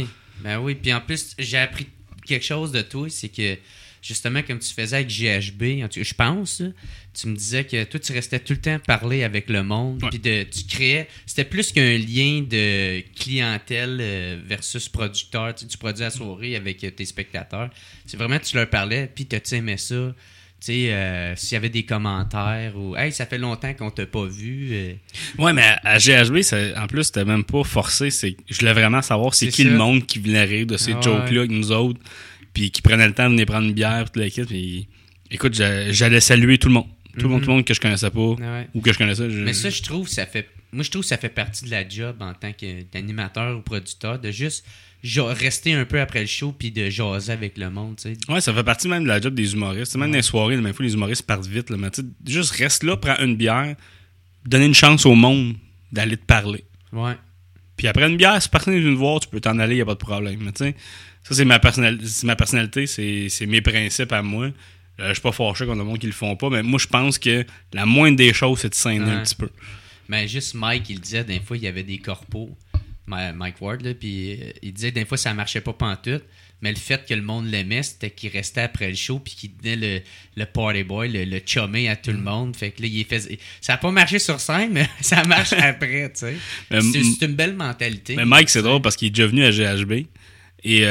Speaker 3: Ben oui. Puis en plus, j'ai appris quelque chose de toi, c'est que justement, comme tu faisais avec GHB, je pense, tu me disais que toi, tu restais tout le temps parler avec le monde, puis tu créais... C'était plus qu'un lien de clientèle versus producteur. Tu produis la soirée avec tes spectateurs. C'est vraiment, tu leur parlais, puis tu aimais ça. Tu sais, s'il y avait des commentaires ou « Hey, ça fait longtemps qu'on t'a pas vu.
Speaker 2: Ouais, mais à GHB, en plus, c'était même pas forcé. Je voulais vraiment savoir c'est qui le monde qui venait rire de ces jokes-là avec nous autres, puis qui prenait le temps de venir prendre une bière, toute l'équipe. Puis, écoute, j'allais saluer tout le monde. Tout le monde que je connaissais pas ou que je connaissais.
Speaker 3: Mais ça, je trouve, ça fait partie de la job en tant qu'animateur ou producteur, de juste rester un peu après le show puis de jaser avec le monde. T'sais. Ouais,
Speaker 2: ça fait partie même de la job des humoristes. Même dans les soirées, même fois, les humoristes partent vite. Là, mais juste reste là, prends une bière, donner une chance au monde d'aller te parler.
Speaker 3: Ouais.
Speaker 2: Puis après une bière, si personne est venu te voir, tu peux t'en aller, il n'y a pas de problème. Mais ça, c'est ma personnalité, c'est mes principes à moi. Je suis pas fâché contre le monde qui le font pas, mais moi, je pense que la moindre des choses, c'est de s'aîner un petit peu.
Speaker 3: Mais juste Mike, il disait, des fois, il y avait des corpos. Mike Ward, là, puis il disait des fois ça marchait pas pantoute, mais le fait que le monde l'aimait, c'était qu'il restait après le show puis qu'il donnait le party boy, le chumé à tout le monde. Fait que là, ça a pas marché sur scène, mais ça marche après, tu sais. C'est une belle mentalité.
Speaker 2: Mais Mike, c'est drôle parce qu'il est déjà venu à GHB et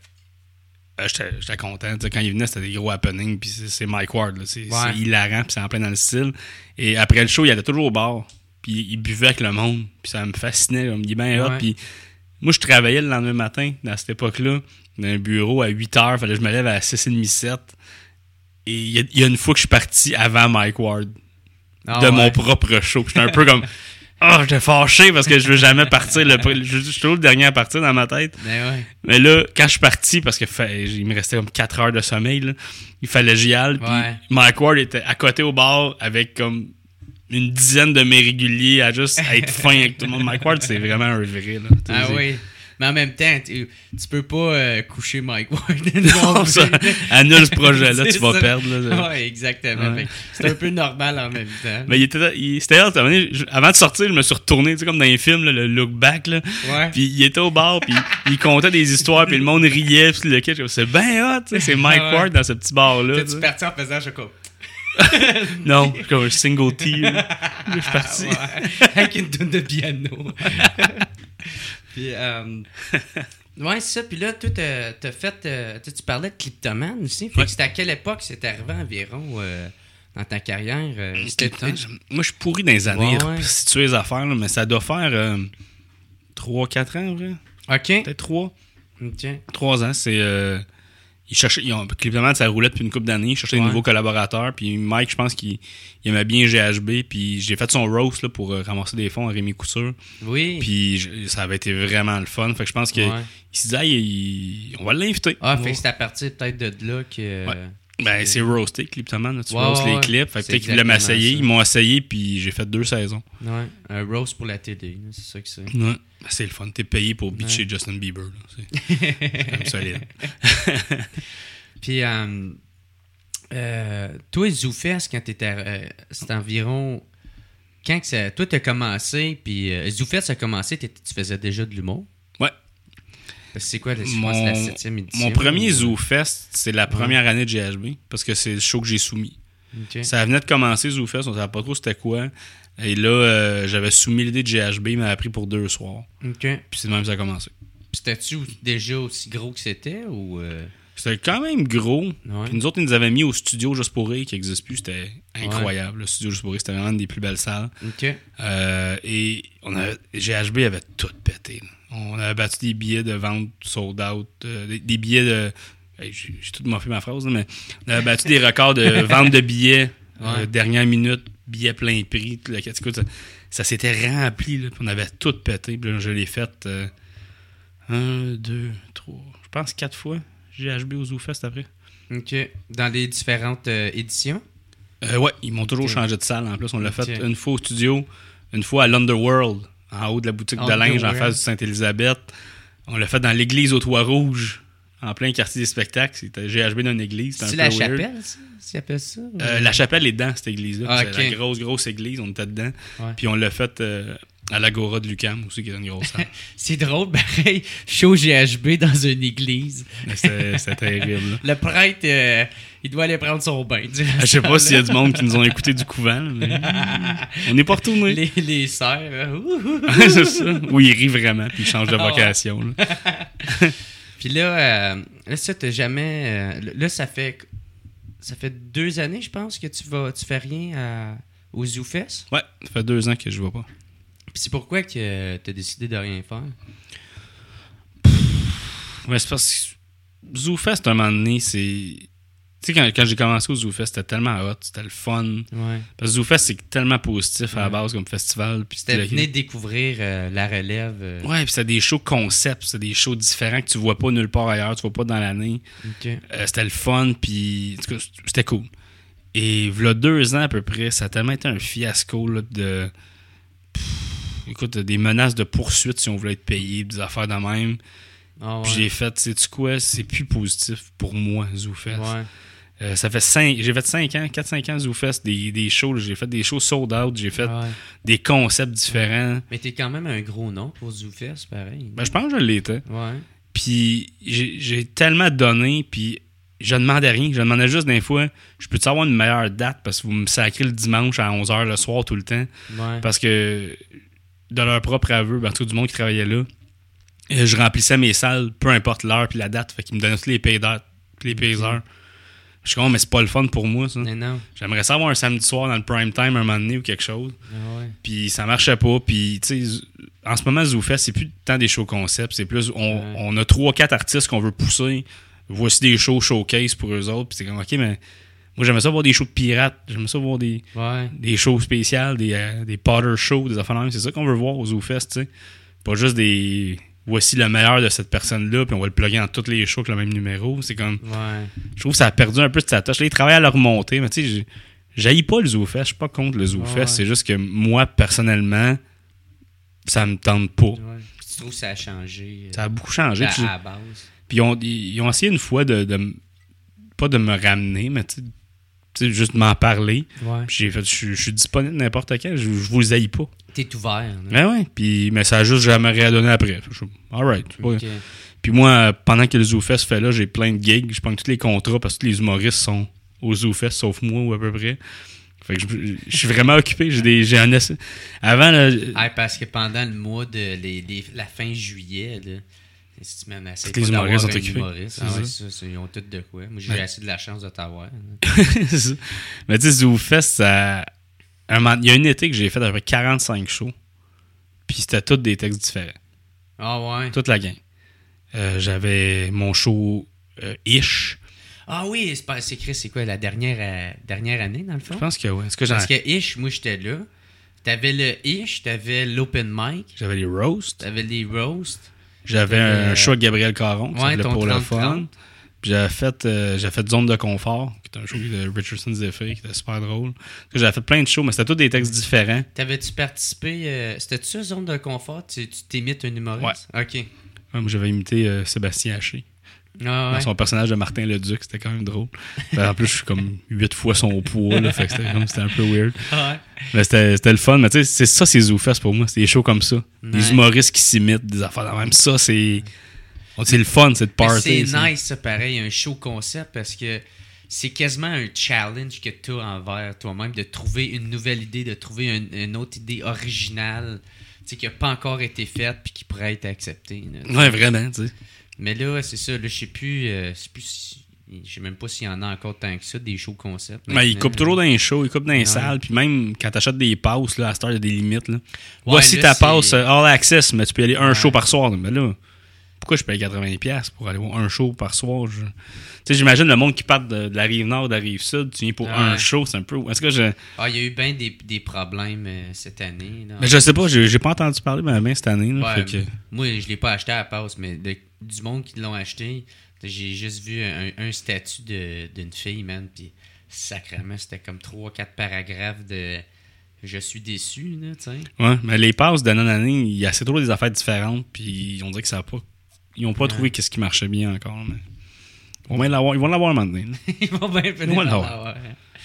Speaker 2: j'étais content. Quand il venait, c'était des gros happenings. Puis c'est Mike Ward. Là. C'est hilarant. Puis c'est en plein dans le style. Et après le show, il allait toujours au bar. Puis il buvait avec le monde. Puis ça me fascinait. Là. Il me dit bien hot. Puis moi, je travaillais le lendemain matin, dans cette époque-là, dans un bureau à 8h. Fallait que je me lève à 6h30, 7. Et il y a une fois que je suis parti avant Mike Ward. Mon propre show. J'étais un peu comme... j'étais fâché parce que je veux jamais partir. Je suis toujours le dernier à partir dans ma tête. Mais là, quand je suis parti, parce que il me restait comme 4 heures de sommeil, là, il fallait que j'y aille. Puis Mike Ward était à côté au bar avec comme une dizaine de mes réguliers à juste être fin avec tout le monde. Mike Ward, c'est vraiment un vrai. Là,
Speaker 3: oui. Mais en même temps, tu peux pas coucher Mike Ward.
Speaker 2: Non, ça, annule ce projet-là, tu vas perdre.
Speaker 3: Oui, exactement. Ouais. C'est un peu normal en même temps.
Speaker 2: Mais c'était avant de sortir, je me suis retourné, tu sais, comme dans les films, là, le look back. Là. Puis il était au bar, puis il contait des histoires, puis le monde riait. Puis le kid, c'est bien hot, c'est Mike Ward dans ce petit bar-là.
Speaker 3: T'es-tu parti en faisant chocolat?
Speaker 2: Non, comme un single T. Je suis parti.
Speaker 3: Avec une toune de piano. Puis, ouais, c'est ça. Puis là, toi, t'as fait. Tu parlais de Kleptomane aussi. Fait que c'était à quelle époque c'est arrivé environ dans ta carrière?
Speaker 2: Moi, je suis pourri dans les années pour situer les affaires, là, mais ça doit faire 3-4 ans, vrai.
Speaker 3: OK.
Speaker 2: Peut-être 3.
Speaker 3: OK.
Speaker 2: 3 ans, c'est. Kleptomane, ça roulait depuis une couple d'années. Il cherchait des nouveaux collaborateurs. Puis Mike, je pense qu'il aimait bien GHB. Puis j'ai fait son roast là, pour ramasser des fonds à Rémi Couture.
Speaker 3: Oui.
Speaker 2: Puis ça avait été vraiment le fun. Fait que je pense qu'il se disait, on va l'inviter.
Speaker 3: Fait que c'est à partir peut-être de là que...
Speaker 2: Ben, c'est roasté, Kleptomane. Tu roastes les clips. Fait que peut-être qu'ils voulaient m'essayer. Ils m'ont essayé, puis j'ai fait 2 saisons.
Speaker 3: Ouais, un roast pour la TD. C'est ça que c'est.
Speaker 2: Ouais. C'est le fun. T'es payé pour bitcher Justin Bieber. Là. C'est comme solide.
Speaker 3: Puis, toi, ZooFest, quand t'étais... c'était environ... Quand que ça... Toi, t'as commencé, puis ZooFest a commencé, tu faisais déjà de l'humour?
Speaker 2: Ouais.
Speaker 3: C'est quoi, c'est la 7e édition?
Speaker 2: Mon premier ZooFest, c'est la première année de GHB, parce que c'est le show que j'ai soumis.
Speaker 3: Okay.
Speaker 2: Ça venait de commencer, ZooFest, on savait pas trop c'était quoi. Et là, j'avais soumis l'idée de GHB, il m'a appris pour 2 soirs.
Speaker 3: OK.
Speaker 2: Puis c'est de même que ça a commencé.
Speaker 3: Puis c'était-tu déjà aussi gros que c'était, ou...
Speaker 2: C'était quand même gros.
Speaker 3: Ouais.
Speaker 2: Puis nous autres, ils nous avaient mis au studio Juste pour rire, qui n'existe plus. C'était incroyable. Le studio Juste pour rire, c'était vraiment une des plus belles salles.
Speaker 3: OK.
Speaker 2: Et GHB avait tout pété. Là. On avait battu des billets de vente sold out, des billets de... J'ai tout moffé ma phrase, là, mais on avait battu des records de vente de billets dernière minute, billets plein prix. Écoute, ça s'était rempli. Là, puis on avait tout pété. Puis là, je l'ai fait 1, 2, 3, je pense 4 fois. GHB au ZooFest après.
Speaker 3: OK. Dans les différentes éditions?
Speaker 2: Ouais, ils m'ont toujours changé de salle. En plus, on l'a fait une fois au studio, une fois à l'Underworld, en haut de la boutique de linge en face du Sainte-Élisabeth. On l'a fait dans l'église aux Toits Rouges, en plein quartier des spectacles. C'était GHB dans une église.
Speaker 3: C'est la chapelle, ça? Tu appelles ça?
Speaker 2: La chapelle est dans cette église-là.
Speaker 3: Ah,
Speaker 2: c'est la grosse église. On était dedans.
Speaker 3: Ouais.
Speaker 2: Puis on l'a fait à l'Agora de Lucam aussi, qui est une grosse salle.
Speaker 3: C'est drôle, pareil. Show GHB dans une église.
Speaker 2: C'était terrible. Là.
Speaker 3: Le prêtre, il doit aller prendre son bain.
Speaker 2: Je sais pas s'il y a du monde qui nous ont écouté du couvent, là, mais on n'est pas retourné.
Speaker 3: Les sœurs.
Speaker 2: C'est ça. Où ils rient vraiment, puis ils changent de vocation. Là.
Speaker 3: Puis là, ça, t'as jamais... là, ça fait 2 années, je pense, que tu fais rien au ZooFest.
Speaker 2: Ouais, ça fait 2 ans que je vois pas.
Speaker 3: Puis c'est pourquoi que t'as décidé de rien faire?
Speaker 2: Ouais, c'est parce que ZooFest, un moment donné, c'est... Tu sais, quand j'ai commencé au ZooFest, c'était tellement hot, c'était le fun.
Speaker 3: Ouais.
Speaker 2: Parce que ZooFest, c'est tellement positif à la base comme festival. Puis
Speaker 3: c'était venir découvrir la relève.
Speaker 2: Ouais, puis c'était des shows concepts, c'était des shows différents que tu vois pas nulle part ailleurs, tu vois pas dans l'année.
Speaker 3: Okay.
Speaker 2: C'était le fun, puis en tout cas, c'était cool. Et voilà 2 ans à peu près, ça a tellement été un fiasco là, de... écoute, des menaces de poursuite si on voulait être payé, des affaires de même.
Speaker 3: Oh, ouais.
Speaker 2: Puis j'ai fait, sais-tu quoi, c'est plus positif pour moi, ZooFest.
Speaker 3: Ouais.
Speaker 2: J'ai fait 5 ans, 4-5 ans ZooFest, des shows. J'ai fait des shows sold out, j'ai fait des concepts différents.
Speaker 3: Mais t'es quand même un gros nom pour ZooFest, pareil.
Speaker 2: Ben, je pense que je l'étais.
Speaker 3: Ouais.
Speaker 2: Puis j'ai tellement donné, puis je demandais rien. Je demandais juste des fois, je peux-tu avoir une meilleure date parce que vous me sacrez le dimanche à 11h le soir tout le temps.
Speaker 3: Ouais.
Speaker 2: Parce que de leur propre aveu, ben, tout du monde qui travaillait là, je remplissais mes salles, peu importe l'heure puis la date. Fait qu'ils me donnaient tous les pay dates, les pay heures. Je suis comme, mais c'est pas le fun pour moi, ça.
Speaker 3: Mais non.
Speaker 2: J'aimerais ça avoir un samedi soir dans le prime time un moment donné ou quelque chose.
Speaker 3: Ah ouais.
Speaker 2: Puis ça marchait pas. Puis, tu sais, en ce moment, ZooFest, c'est plus tant des shows concepts. C'est plus, on a 3-4 artistes qu'on veut pousser. Voici des shows showcase pour eux autres. Puis c'est comme, OK, mais moi, j'aimerais ça voir des shows de pirates. J'aimerais ça voir des shows spéciales, des Potter shows, des affaires. C'est ça qu'on veut voir au ZooFest, tu sais. Pas juste des... Voici le meilleur de cette personne-là, puis on va le plugger dans tous les shows avec le même numéro. C'est comme...
Speaker 3: Ouais.
Speaker 2: Je trouve que ça a perdu un peu de sa touche. Là, ils travaillent à le remonter, mais tu sais, j'haïs pas le ZooFest. Je suis pas contre le ZooFest.
Speaker 3: Ouais.
Speaker 2: C'est juste que moi, personnellement, ça me tente pas.
Speaker 3: Ouais. Tu trouves que ça a changé?
Speaker 2: Ça a beaucoup changé.
Speaker 3: À la base.
Speaker 2: Puis ils ont essayé une fois pas de me ramener, mais tu sais, juste m'en parler.
Speaker 3: Ouais.
Speaker 2: Puis j'ai fait, je suis disponible n'importe quand. Je vous haïs pas.
Speaker 3: T'es ouvert.
Speaker 2: Mais ouais. Mais ça a juste jamais réadonné après. Alright. Ouais.
Speaker 3: Okay.
Speaker 2: Puis moi, pendant que le ZooFest fait là, j'ai plein de gigs. Je prends tous les contrats parce que tous les humoristes sont au ZooFest, sauf moi ou à peu près. Fait que je suis vraiment occupé. J'ai un essai. Avant, là,
Speaker 3: parce que pendant le mois de la fin juillet, là, si tu m'en assez
Speaker 2: les humoristes sont occupés.
Speaker 3: Ils ont tout de quoi. Moi, j'ai assez de la chance de t'avoir.
Speaker 2: Mais tu sais, ZooFest, ça... Il y a un été que j'ai fait avec 45 shows. Puis c'était tous des textes différents.
Speaker 3: Ah ouais?
Speaker 2: Toute la gang. J'avais mon show Ish.
Speaker 3: Ah oui, c'est Chris, c'est quoi, la dernière année, dans le fond?
Speaker 2: Je pense que oui.
Speaker 3: Parce que Ish, moi, j'étais là. T'avais le Ish, t'avais l'Open Mic.
Speaker 2: J'avais les roasts.
Speaker 3: T'avais les roasts.
Speaker 2: J'avais un show avec Gabriel Caron, qui s'appelait Pour le
Speaker 3: 30-30.
Speaker 2: fun. Puis j'ai fait Zone de confort, qui est un show de Richardson Zephyr, qui était super drôle. J'avais fait plein de shows, mais c'était tous des textes différents.
Speaker 3: T'avais-tu participé... C'était-tu ça, Zone de confort? Tu t'imites un humoriste?
Speaker 2: Ouais.
Speaker 3: OK.
Speaker 2: Ouais, moi, j'avais imité Sébastien Haché.
Speaker 3: Ah, ouais.
Speaker 2: Son personnage de Martin Leduc, c'était quand même drôle. En plus, je suis comme 8 fois son poids, là, fait que c'était un peu weird.
Speaker 3: Ouais.
Speaker 2: Mais c'était le fun. Mais tu sais, c'est ZooFest pour moi. C'est des shows comme ça.
Speaker 3: Ouais.
Speaker 2: Des humoristes qui s'imitent, des affaires de même. Ça, c'est le fun, c'est de party.
Speaker 3: C'est nice, ça, pareil, un show concept, parce que c'est quasiment un challenge que tu as envers toi-même, de trouver une nouvelle idée, de trouver une autre idée originale, tu sais, qui n'a pas encore été faite puis qui pourrait être acceptée. Là,
Speaker 2: ouais, vraiment, tu sais.
Speaker 3: Mais là, c'est ça, là, je sais plus je sais même pas s'il y en a encore tant que ça, des shows concept.
Speaker 2: Mais ils coupent toujours dans les shows, ils coupent dans les
Speaker 3: Ouais.
Speaker 2: salles, puis même quand t'achètes des passes, là, à cette heure, il y a des limites. Là.
Speaker 3: Ouais,
Speaker 2: Voici
Speaker 3: là,
Speaker 2: ta
Speaker 3: c'est-
Speaker 2: passe all access, mais tu peux y aller un
Speaker 3: Ouais.
Speaker 2: show par soir. Mais là, pourquoi je paye 80$ pour aller voir un show par soir? Tu sais, j'imagine le monde qui part de la rive nord, de la rive sud, tu viens pour
Speaker 3: Ouais.
Speaker 2: un show, c'est un peu... Est-ce que
Speaker 3: il y a eu bien des problèmes cette année. Là.
Speaker 2: Mais je sais pas, j'ai pas entendu parler bien cette année. Là,
Speaker 3: Ouais,
Speaker 2: fait que...
Speaker 3: moi, je l'ai pas acheté à la passe, mais du monde qui l'ont acheté, j'ai juste vu un statut d'une fille, man, puis sacrément, c'était comme 3-4 paragraphes de « Je suis déçu », là, tu sais.
Speaker 2: Ouais, mais les passes d'année en année, il y a assez trop des affaires différentes, puis on dirait que ça a pas... Ils ont pas trouvé qu'est-ce qui marchait bien encore, mais... Ils vont l'avoir un moment donné. Là.
Speaker 3: Ils vont bien finir
Speaker 2: Ils vont
Speaker 3: par
Speaker 2: l'avoir.
Speaker 3: l'avoir.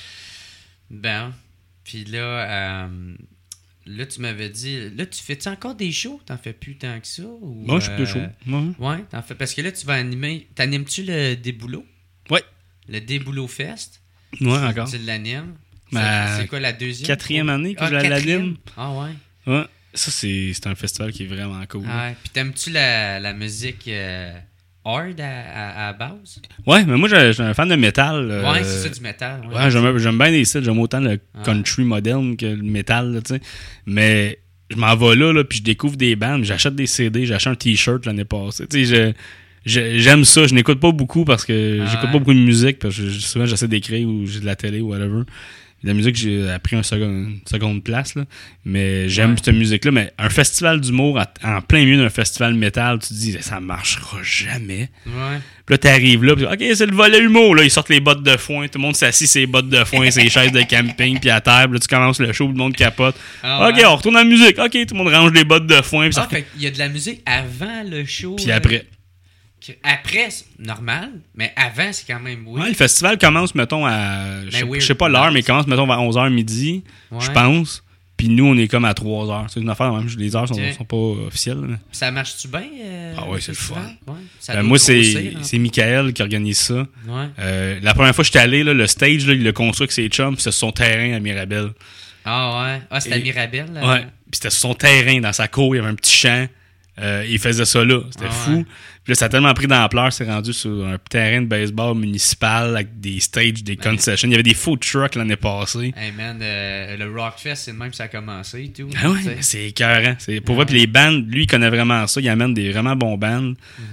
Speaker 3: Bon, puis là, tu m'avais dit, là, tu fais-tu encore des shows? T'en fais plus tant que ça? Ou,
Speaker 2: Moi, je suis plus chaud. Ouais.
Speaker 3: Ouais, t'en fais, parce que là, tu vas animer, t'animes-tu le Déboulot?
Speaker 2: Ouais.
Speaker 3: Le Déboulot Fest?
Speaker 2: Ouais, encore.
Speaker 3: Tu l'animes?
Speaker 2: Ma
Speaker 3: C'est quoi, la deuxième?
Speaker 2: 4e année que je
Speaker 3: quatrième?
Speaker 2: l'anime.
Speaker 3: Ah ouais?
Speaker 2: Ouais. Ça, c'est un festival qui est vraiment cool.
Speaker 3: Ah ouais. Puis t'aimes-tu la musique hard à base?
Speaker 2: Ouais, mais moi, je suis un fan de métal.
Speaker 3: Ouais, c'est ça, du métal.
Speaker 2: Ouais, j'aime bien les styles. J'aime autant le country moderne que le métal, là, tu sais. Mais je m'en vais là, puis je découvre des bandes. J'achète des CD, j'achète un T-shirt l'année passée. Tu sais, j'aime ça. Je n'écoute pas beaucoup parce que j'écoute pas beaucoup de musique. Parce que souvent, j'essaie d'écrire ou j'ai de la télé ou whatever. La musique, j'ai pris une seconde place, là. Mais j'aime cette musique-là. Mais un festival d'humour en plein milieu d'un festival métal, tu te dis, ça marchera jamais.
Speaker 3: Ouais.
Speaker 2: Puis là, t'arrives là, puis OK, c'est le volet humour, là. Ils sortent les bottes de foin. Tout le monde s'assit ses bottes de foin, ses chaises de camping, puis à terre. Puis là, tu commences le show, tout le monde capote.
Speaker 3: Ah
Speaker 2: OK,
Speaker 3: ouais.
Speaker 2: on retourne à la musique. OK, tout le monde range les bottes de foin. Puis
Speaker 3: Ah, fait qu'il y a de la musique avant le show.
Speaker 2: puis après.
Speaker 3: Après, c'est normal, mais avant, c'est quand même weird.
Speaker 2: Ouais, le festival commence, mettons, à... Je sais pas l'heure, mais il commence, mettons, à 11h midi, je pense. Puis nous, on est comme à 3h. C'est une affaire, même, les heures sont pas officielles. Mais...
Speaker 3: Ça marche-tu bien?
Speaker 2: Ah ouais, c'est le fun.
Speaker 3: Ouais.
Speaker 2: Moi, c'est Michael qui organise ça.
Speaker 3: Ouais.
Speaker 2: La première fois que j'étais allé, là, le stage, là, il l'a construit avec ses chums, puis c'est son terrain à Mirabel.
Speaker 3: Ah ouais? Ah, c'était à Mirabel? Là.
Speaker 2: Ouais. Puis c'était sur son terrain, dans sa cour, il y avait un petit champ. Il faisait ça là. C'était fou.
Speaker 3: Ouais.
Speaker 2: Puis là, ça a tellement pris d'ampleur, c'est rendu sur un terrain de baseball municipal avec des stages, des concessions. Il y avait des food trucks l'année passée.
Speaker 3: Hey man, le Rockfest, c'est le même que ça a commencé et tout.
Speaker 2: Ah ouais, c'est écœurant. Pour vrai, puis les bands, lui, il connaît vraiment ça. Il amène des vraiment bons bands.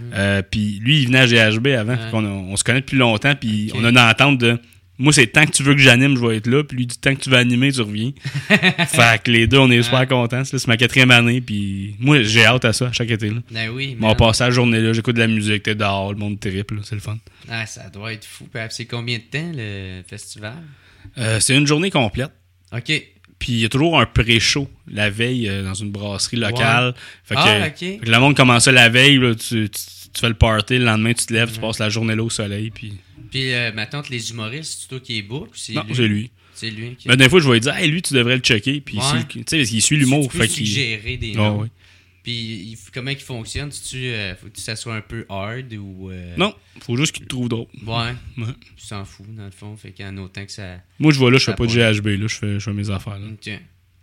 Speaker 2: Puis lui, il venait à GHB avant. On se connaît depuis longtemps. Puis on a une entente de... Moi, c'est tant que tu veux que j'anime, je vais être là. Puis lui, tant que tu veux animer, tu reviens. Fait que les deux, on est super contents. C'est ma 4e année. Puis moi, j'ai hâte à ça, chaque été. Là.
Speaker 3: Ben oui.
Speaker 2: On va passer la journée là. J'écoute de la musique, t'es dehors, le monde triple. C'est le fun.
Speaker 3: Ah, ça doit être fou. C'est combien de temps, le festival?
Speaker 2: C'est une journée complète.
Speaker 3: OK.
Speaker 2: Puis il y a toujours un pré-show la veille dans une brasserie locale.
Speaker 3: Ouais.
Speaker 2: Fait que le monde commence la veille. Là, tu fais le party. Le lendemain, tu te lèves, tu passes la journée là au soleil. Puis
Speaker 3: maintenant, les humoristes, c'est toi qui est book?
Speaker 2: Non, c'est lui.
Speaker 3: C'est lui. Okay.
Speaker 2: Mais des fois, je vais lui dire, hey, lui, tu devrais le checker. Puis tu sais, parce qu'il suit l'humour.
Speaker 3: Tu peux suggérer des
Speaker 2: noms.
Speaker 3: Oui. Puis comment il fonctionne? Faut que ça soit un peu hard ou...
Speaker 2: Non, faut juste qu'il te trouve drôle.
Speaker 3: Ouais. Tu t'en fous, dans le fond. Fait qu'en autant que ça...
Speaker 2: Moi, je vois là, je fais pas de GHB. Là, je fais mes affaires. Là.
Speaker 3: Okay.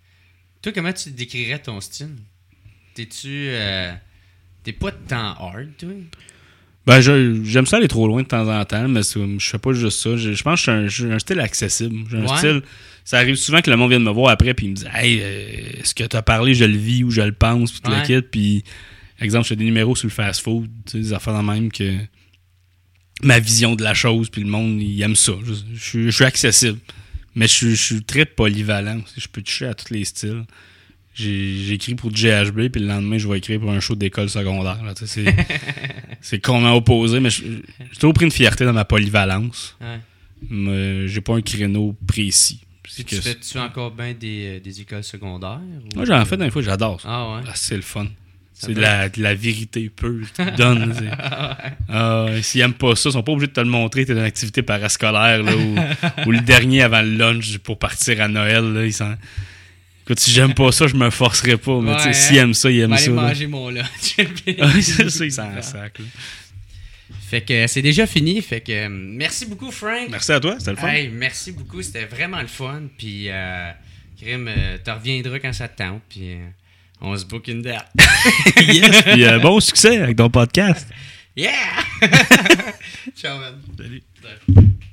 Speaker 3: Toi, comment tu décrirais ton style? T'es-tu... T'es pas tant hard, toi?
Speaker 2: Ben, j'aime ça aller trop loin de temps en temps, mais je fais pas juste ça. Je pense que j'ai un style accessible. J'ai un style... Ça arrive souvent que le monde vienne me voir après puis il me dit « Hey, ce que t'as parlé, je le vis ou je le pense. » Puis tout le kit. Puis, exemple, j'ai des numéros sur le fast-food, tu sais, des affaires de même que... Ma vision de la chose, puis le monde, il aime ça. Je suis accessible. Mais je suis très polyvalent. Je peux toucher à tous les styles. J'ai écrit pour du GHB, puis le lendemain, je vais écrire pour un show d'école secondaire. Là, c'est complètement opposé, mais j'ai toujours pris une fierté dans ma polyvalence. Ouais. Mais j'ai pas un créneau précis.
Speaker 3: Tu fais encore bien des écoles secondaires?
Speaker 2: Moi, j'en fais des fois, j'adore ça.
Speaker 3: Ah ouais?
Speaker 2: C'est le fun. C'est de la vérité pure que tu donnes. S'ils n'aiment pas ça, ils sont pas obligés de te le montrer. T'es dans une activité parascolaire là, ou le dernier avant le lunch pour partir à Noël. Là, écoute, si j'aime pas ça, je me forcerai pas. Mais s'ils aiment ça, ils aiment ça.
Speaker 3: Je vais aller manger mon lunch.
Speaker 2: C'est ça, ils s'en sacrent.
Speaker 3: Fait que c'est déjà fini. Fait que merci beaucoup, Frank.
Speaker 2: Merci à toi, c'était le fun.
Speaker 3: Hey, merci beaucoup, c'était vraiment le fun. Puis, Grim, tu reviendras quand ça te tente. Puis, on se book une date.
Speaker 2: Yes, puis bon succès avec ton podcast.
Speaker 3: Yeah! Ciao, man.
Speaker 2: Salut.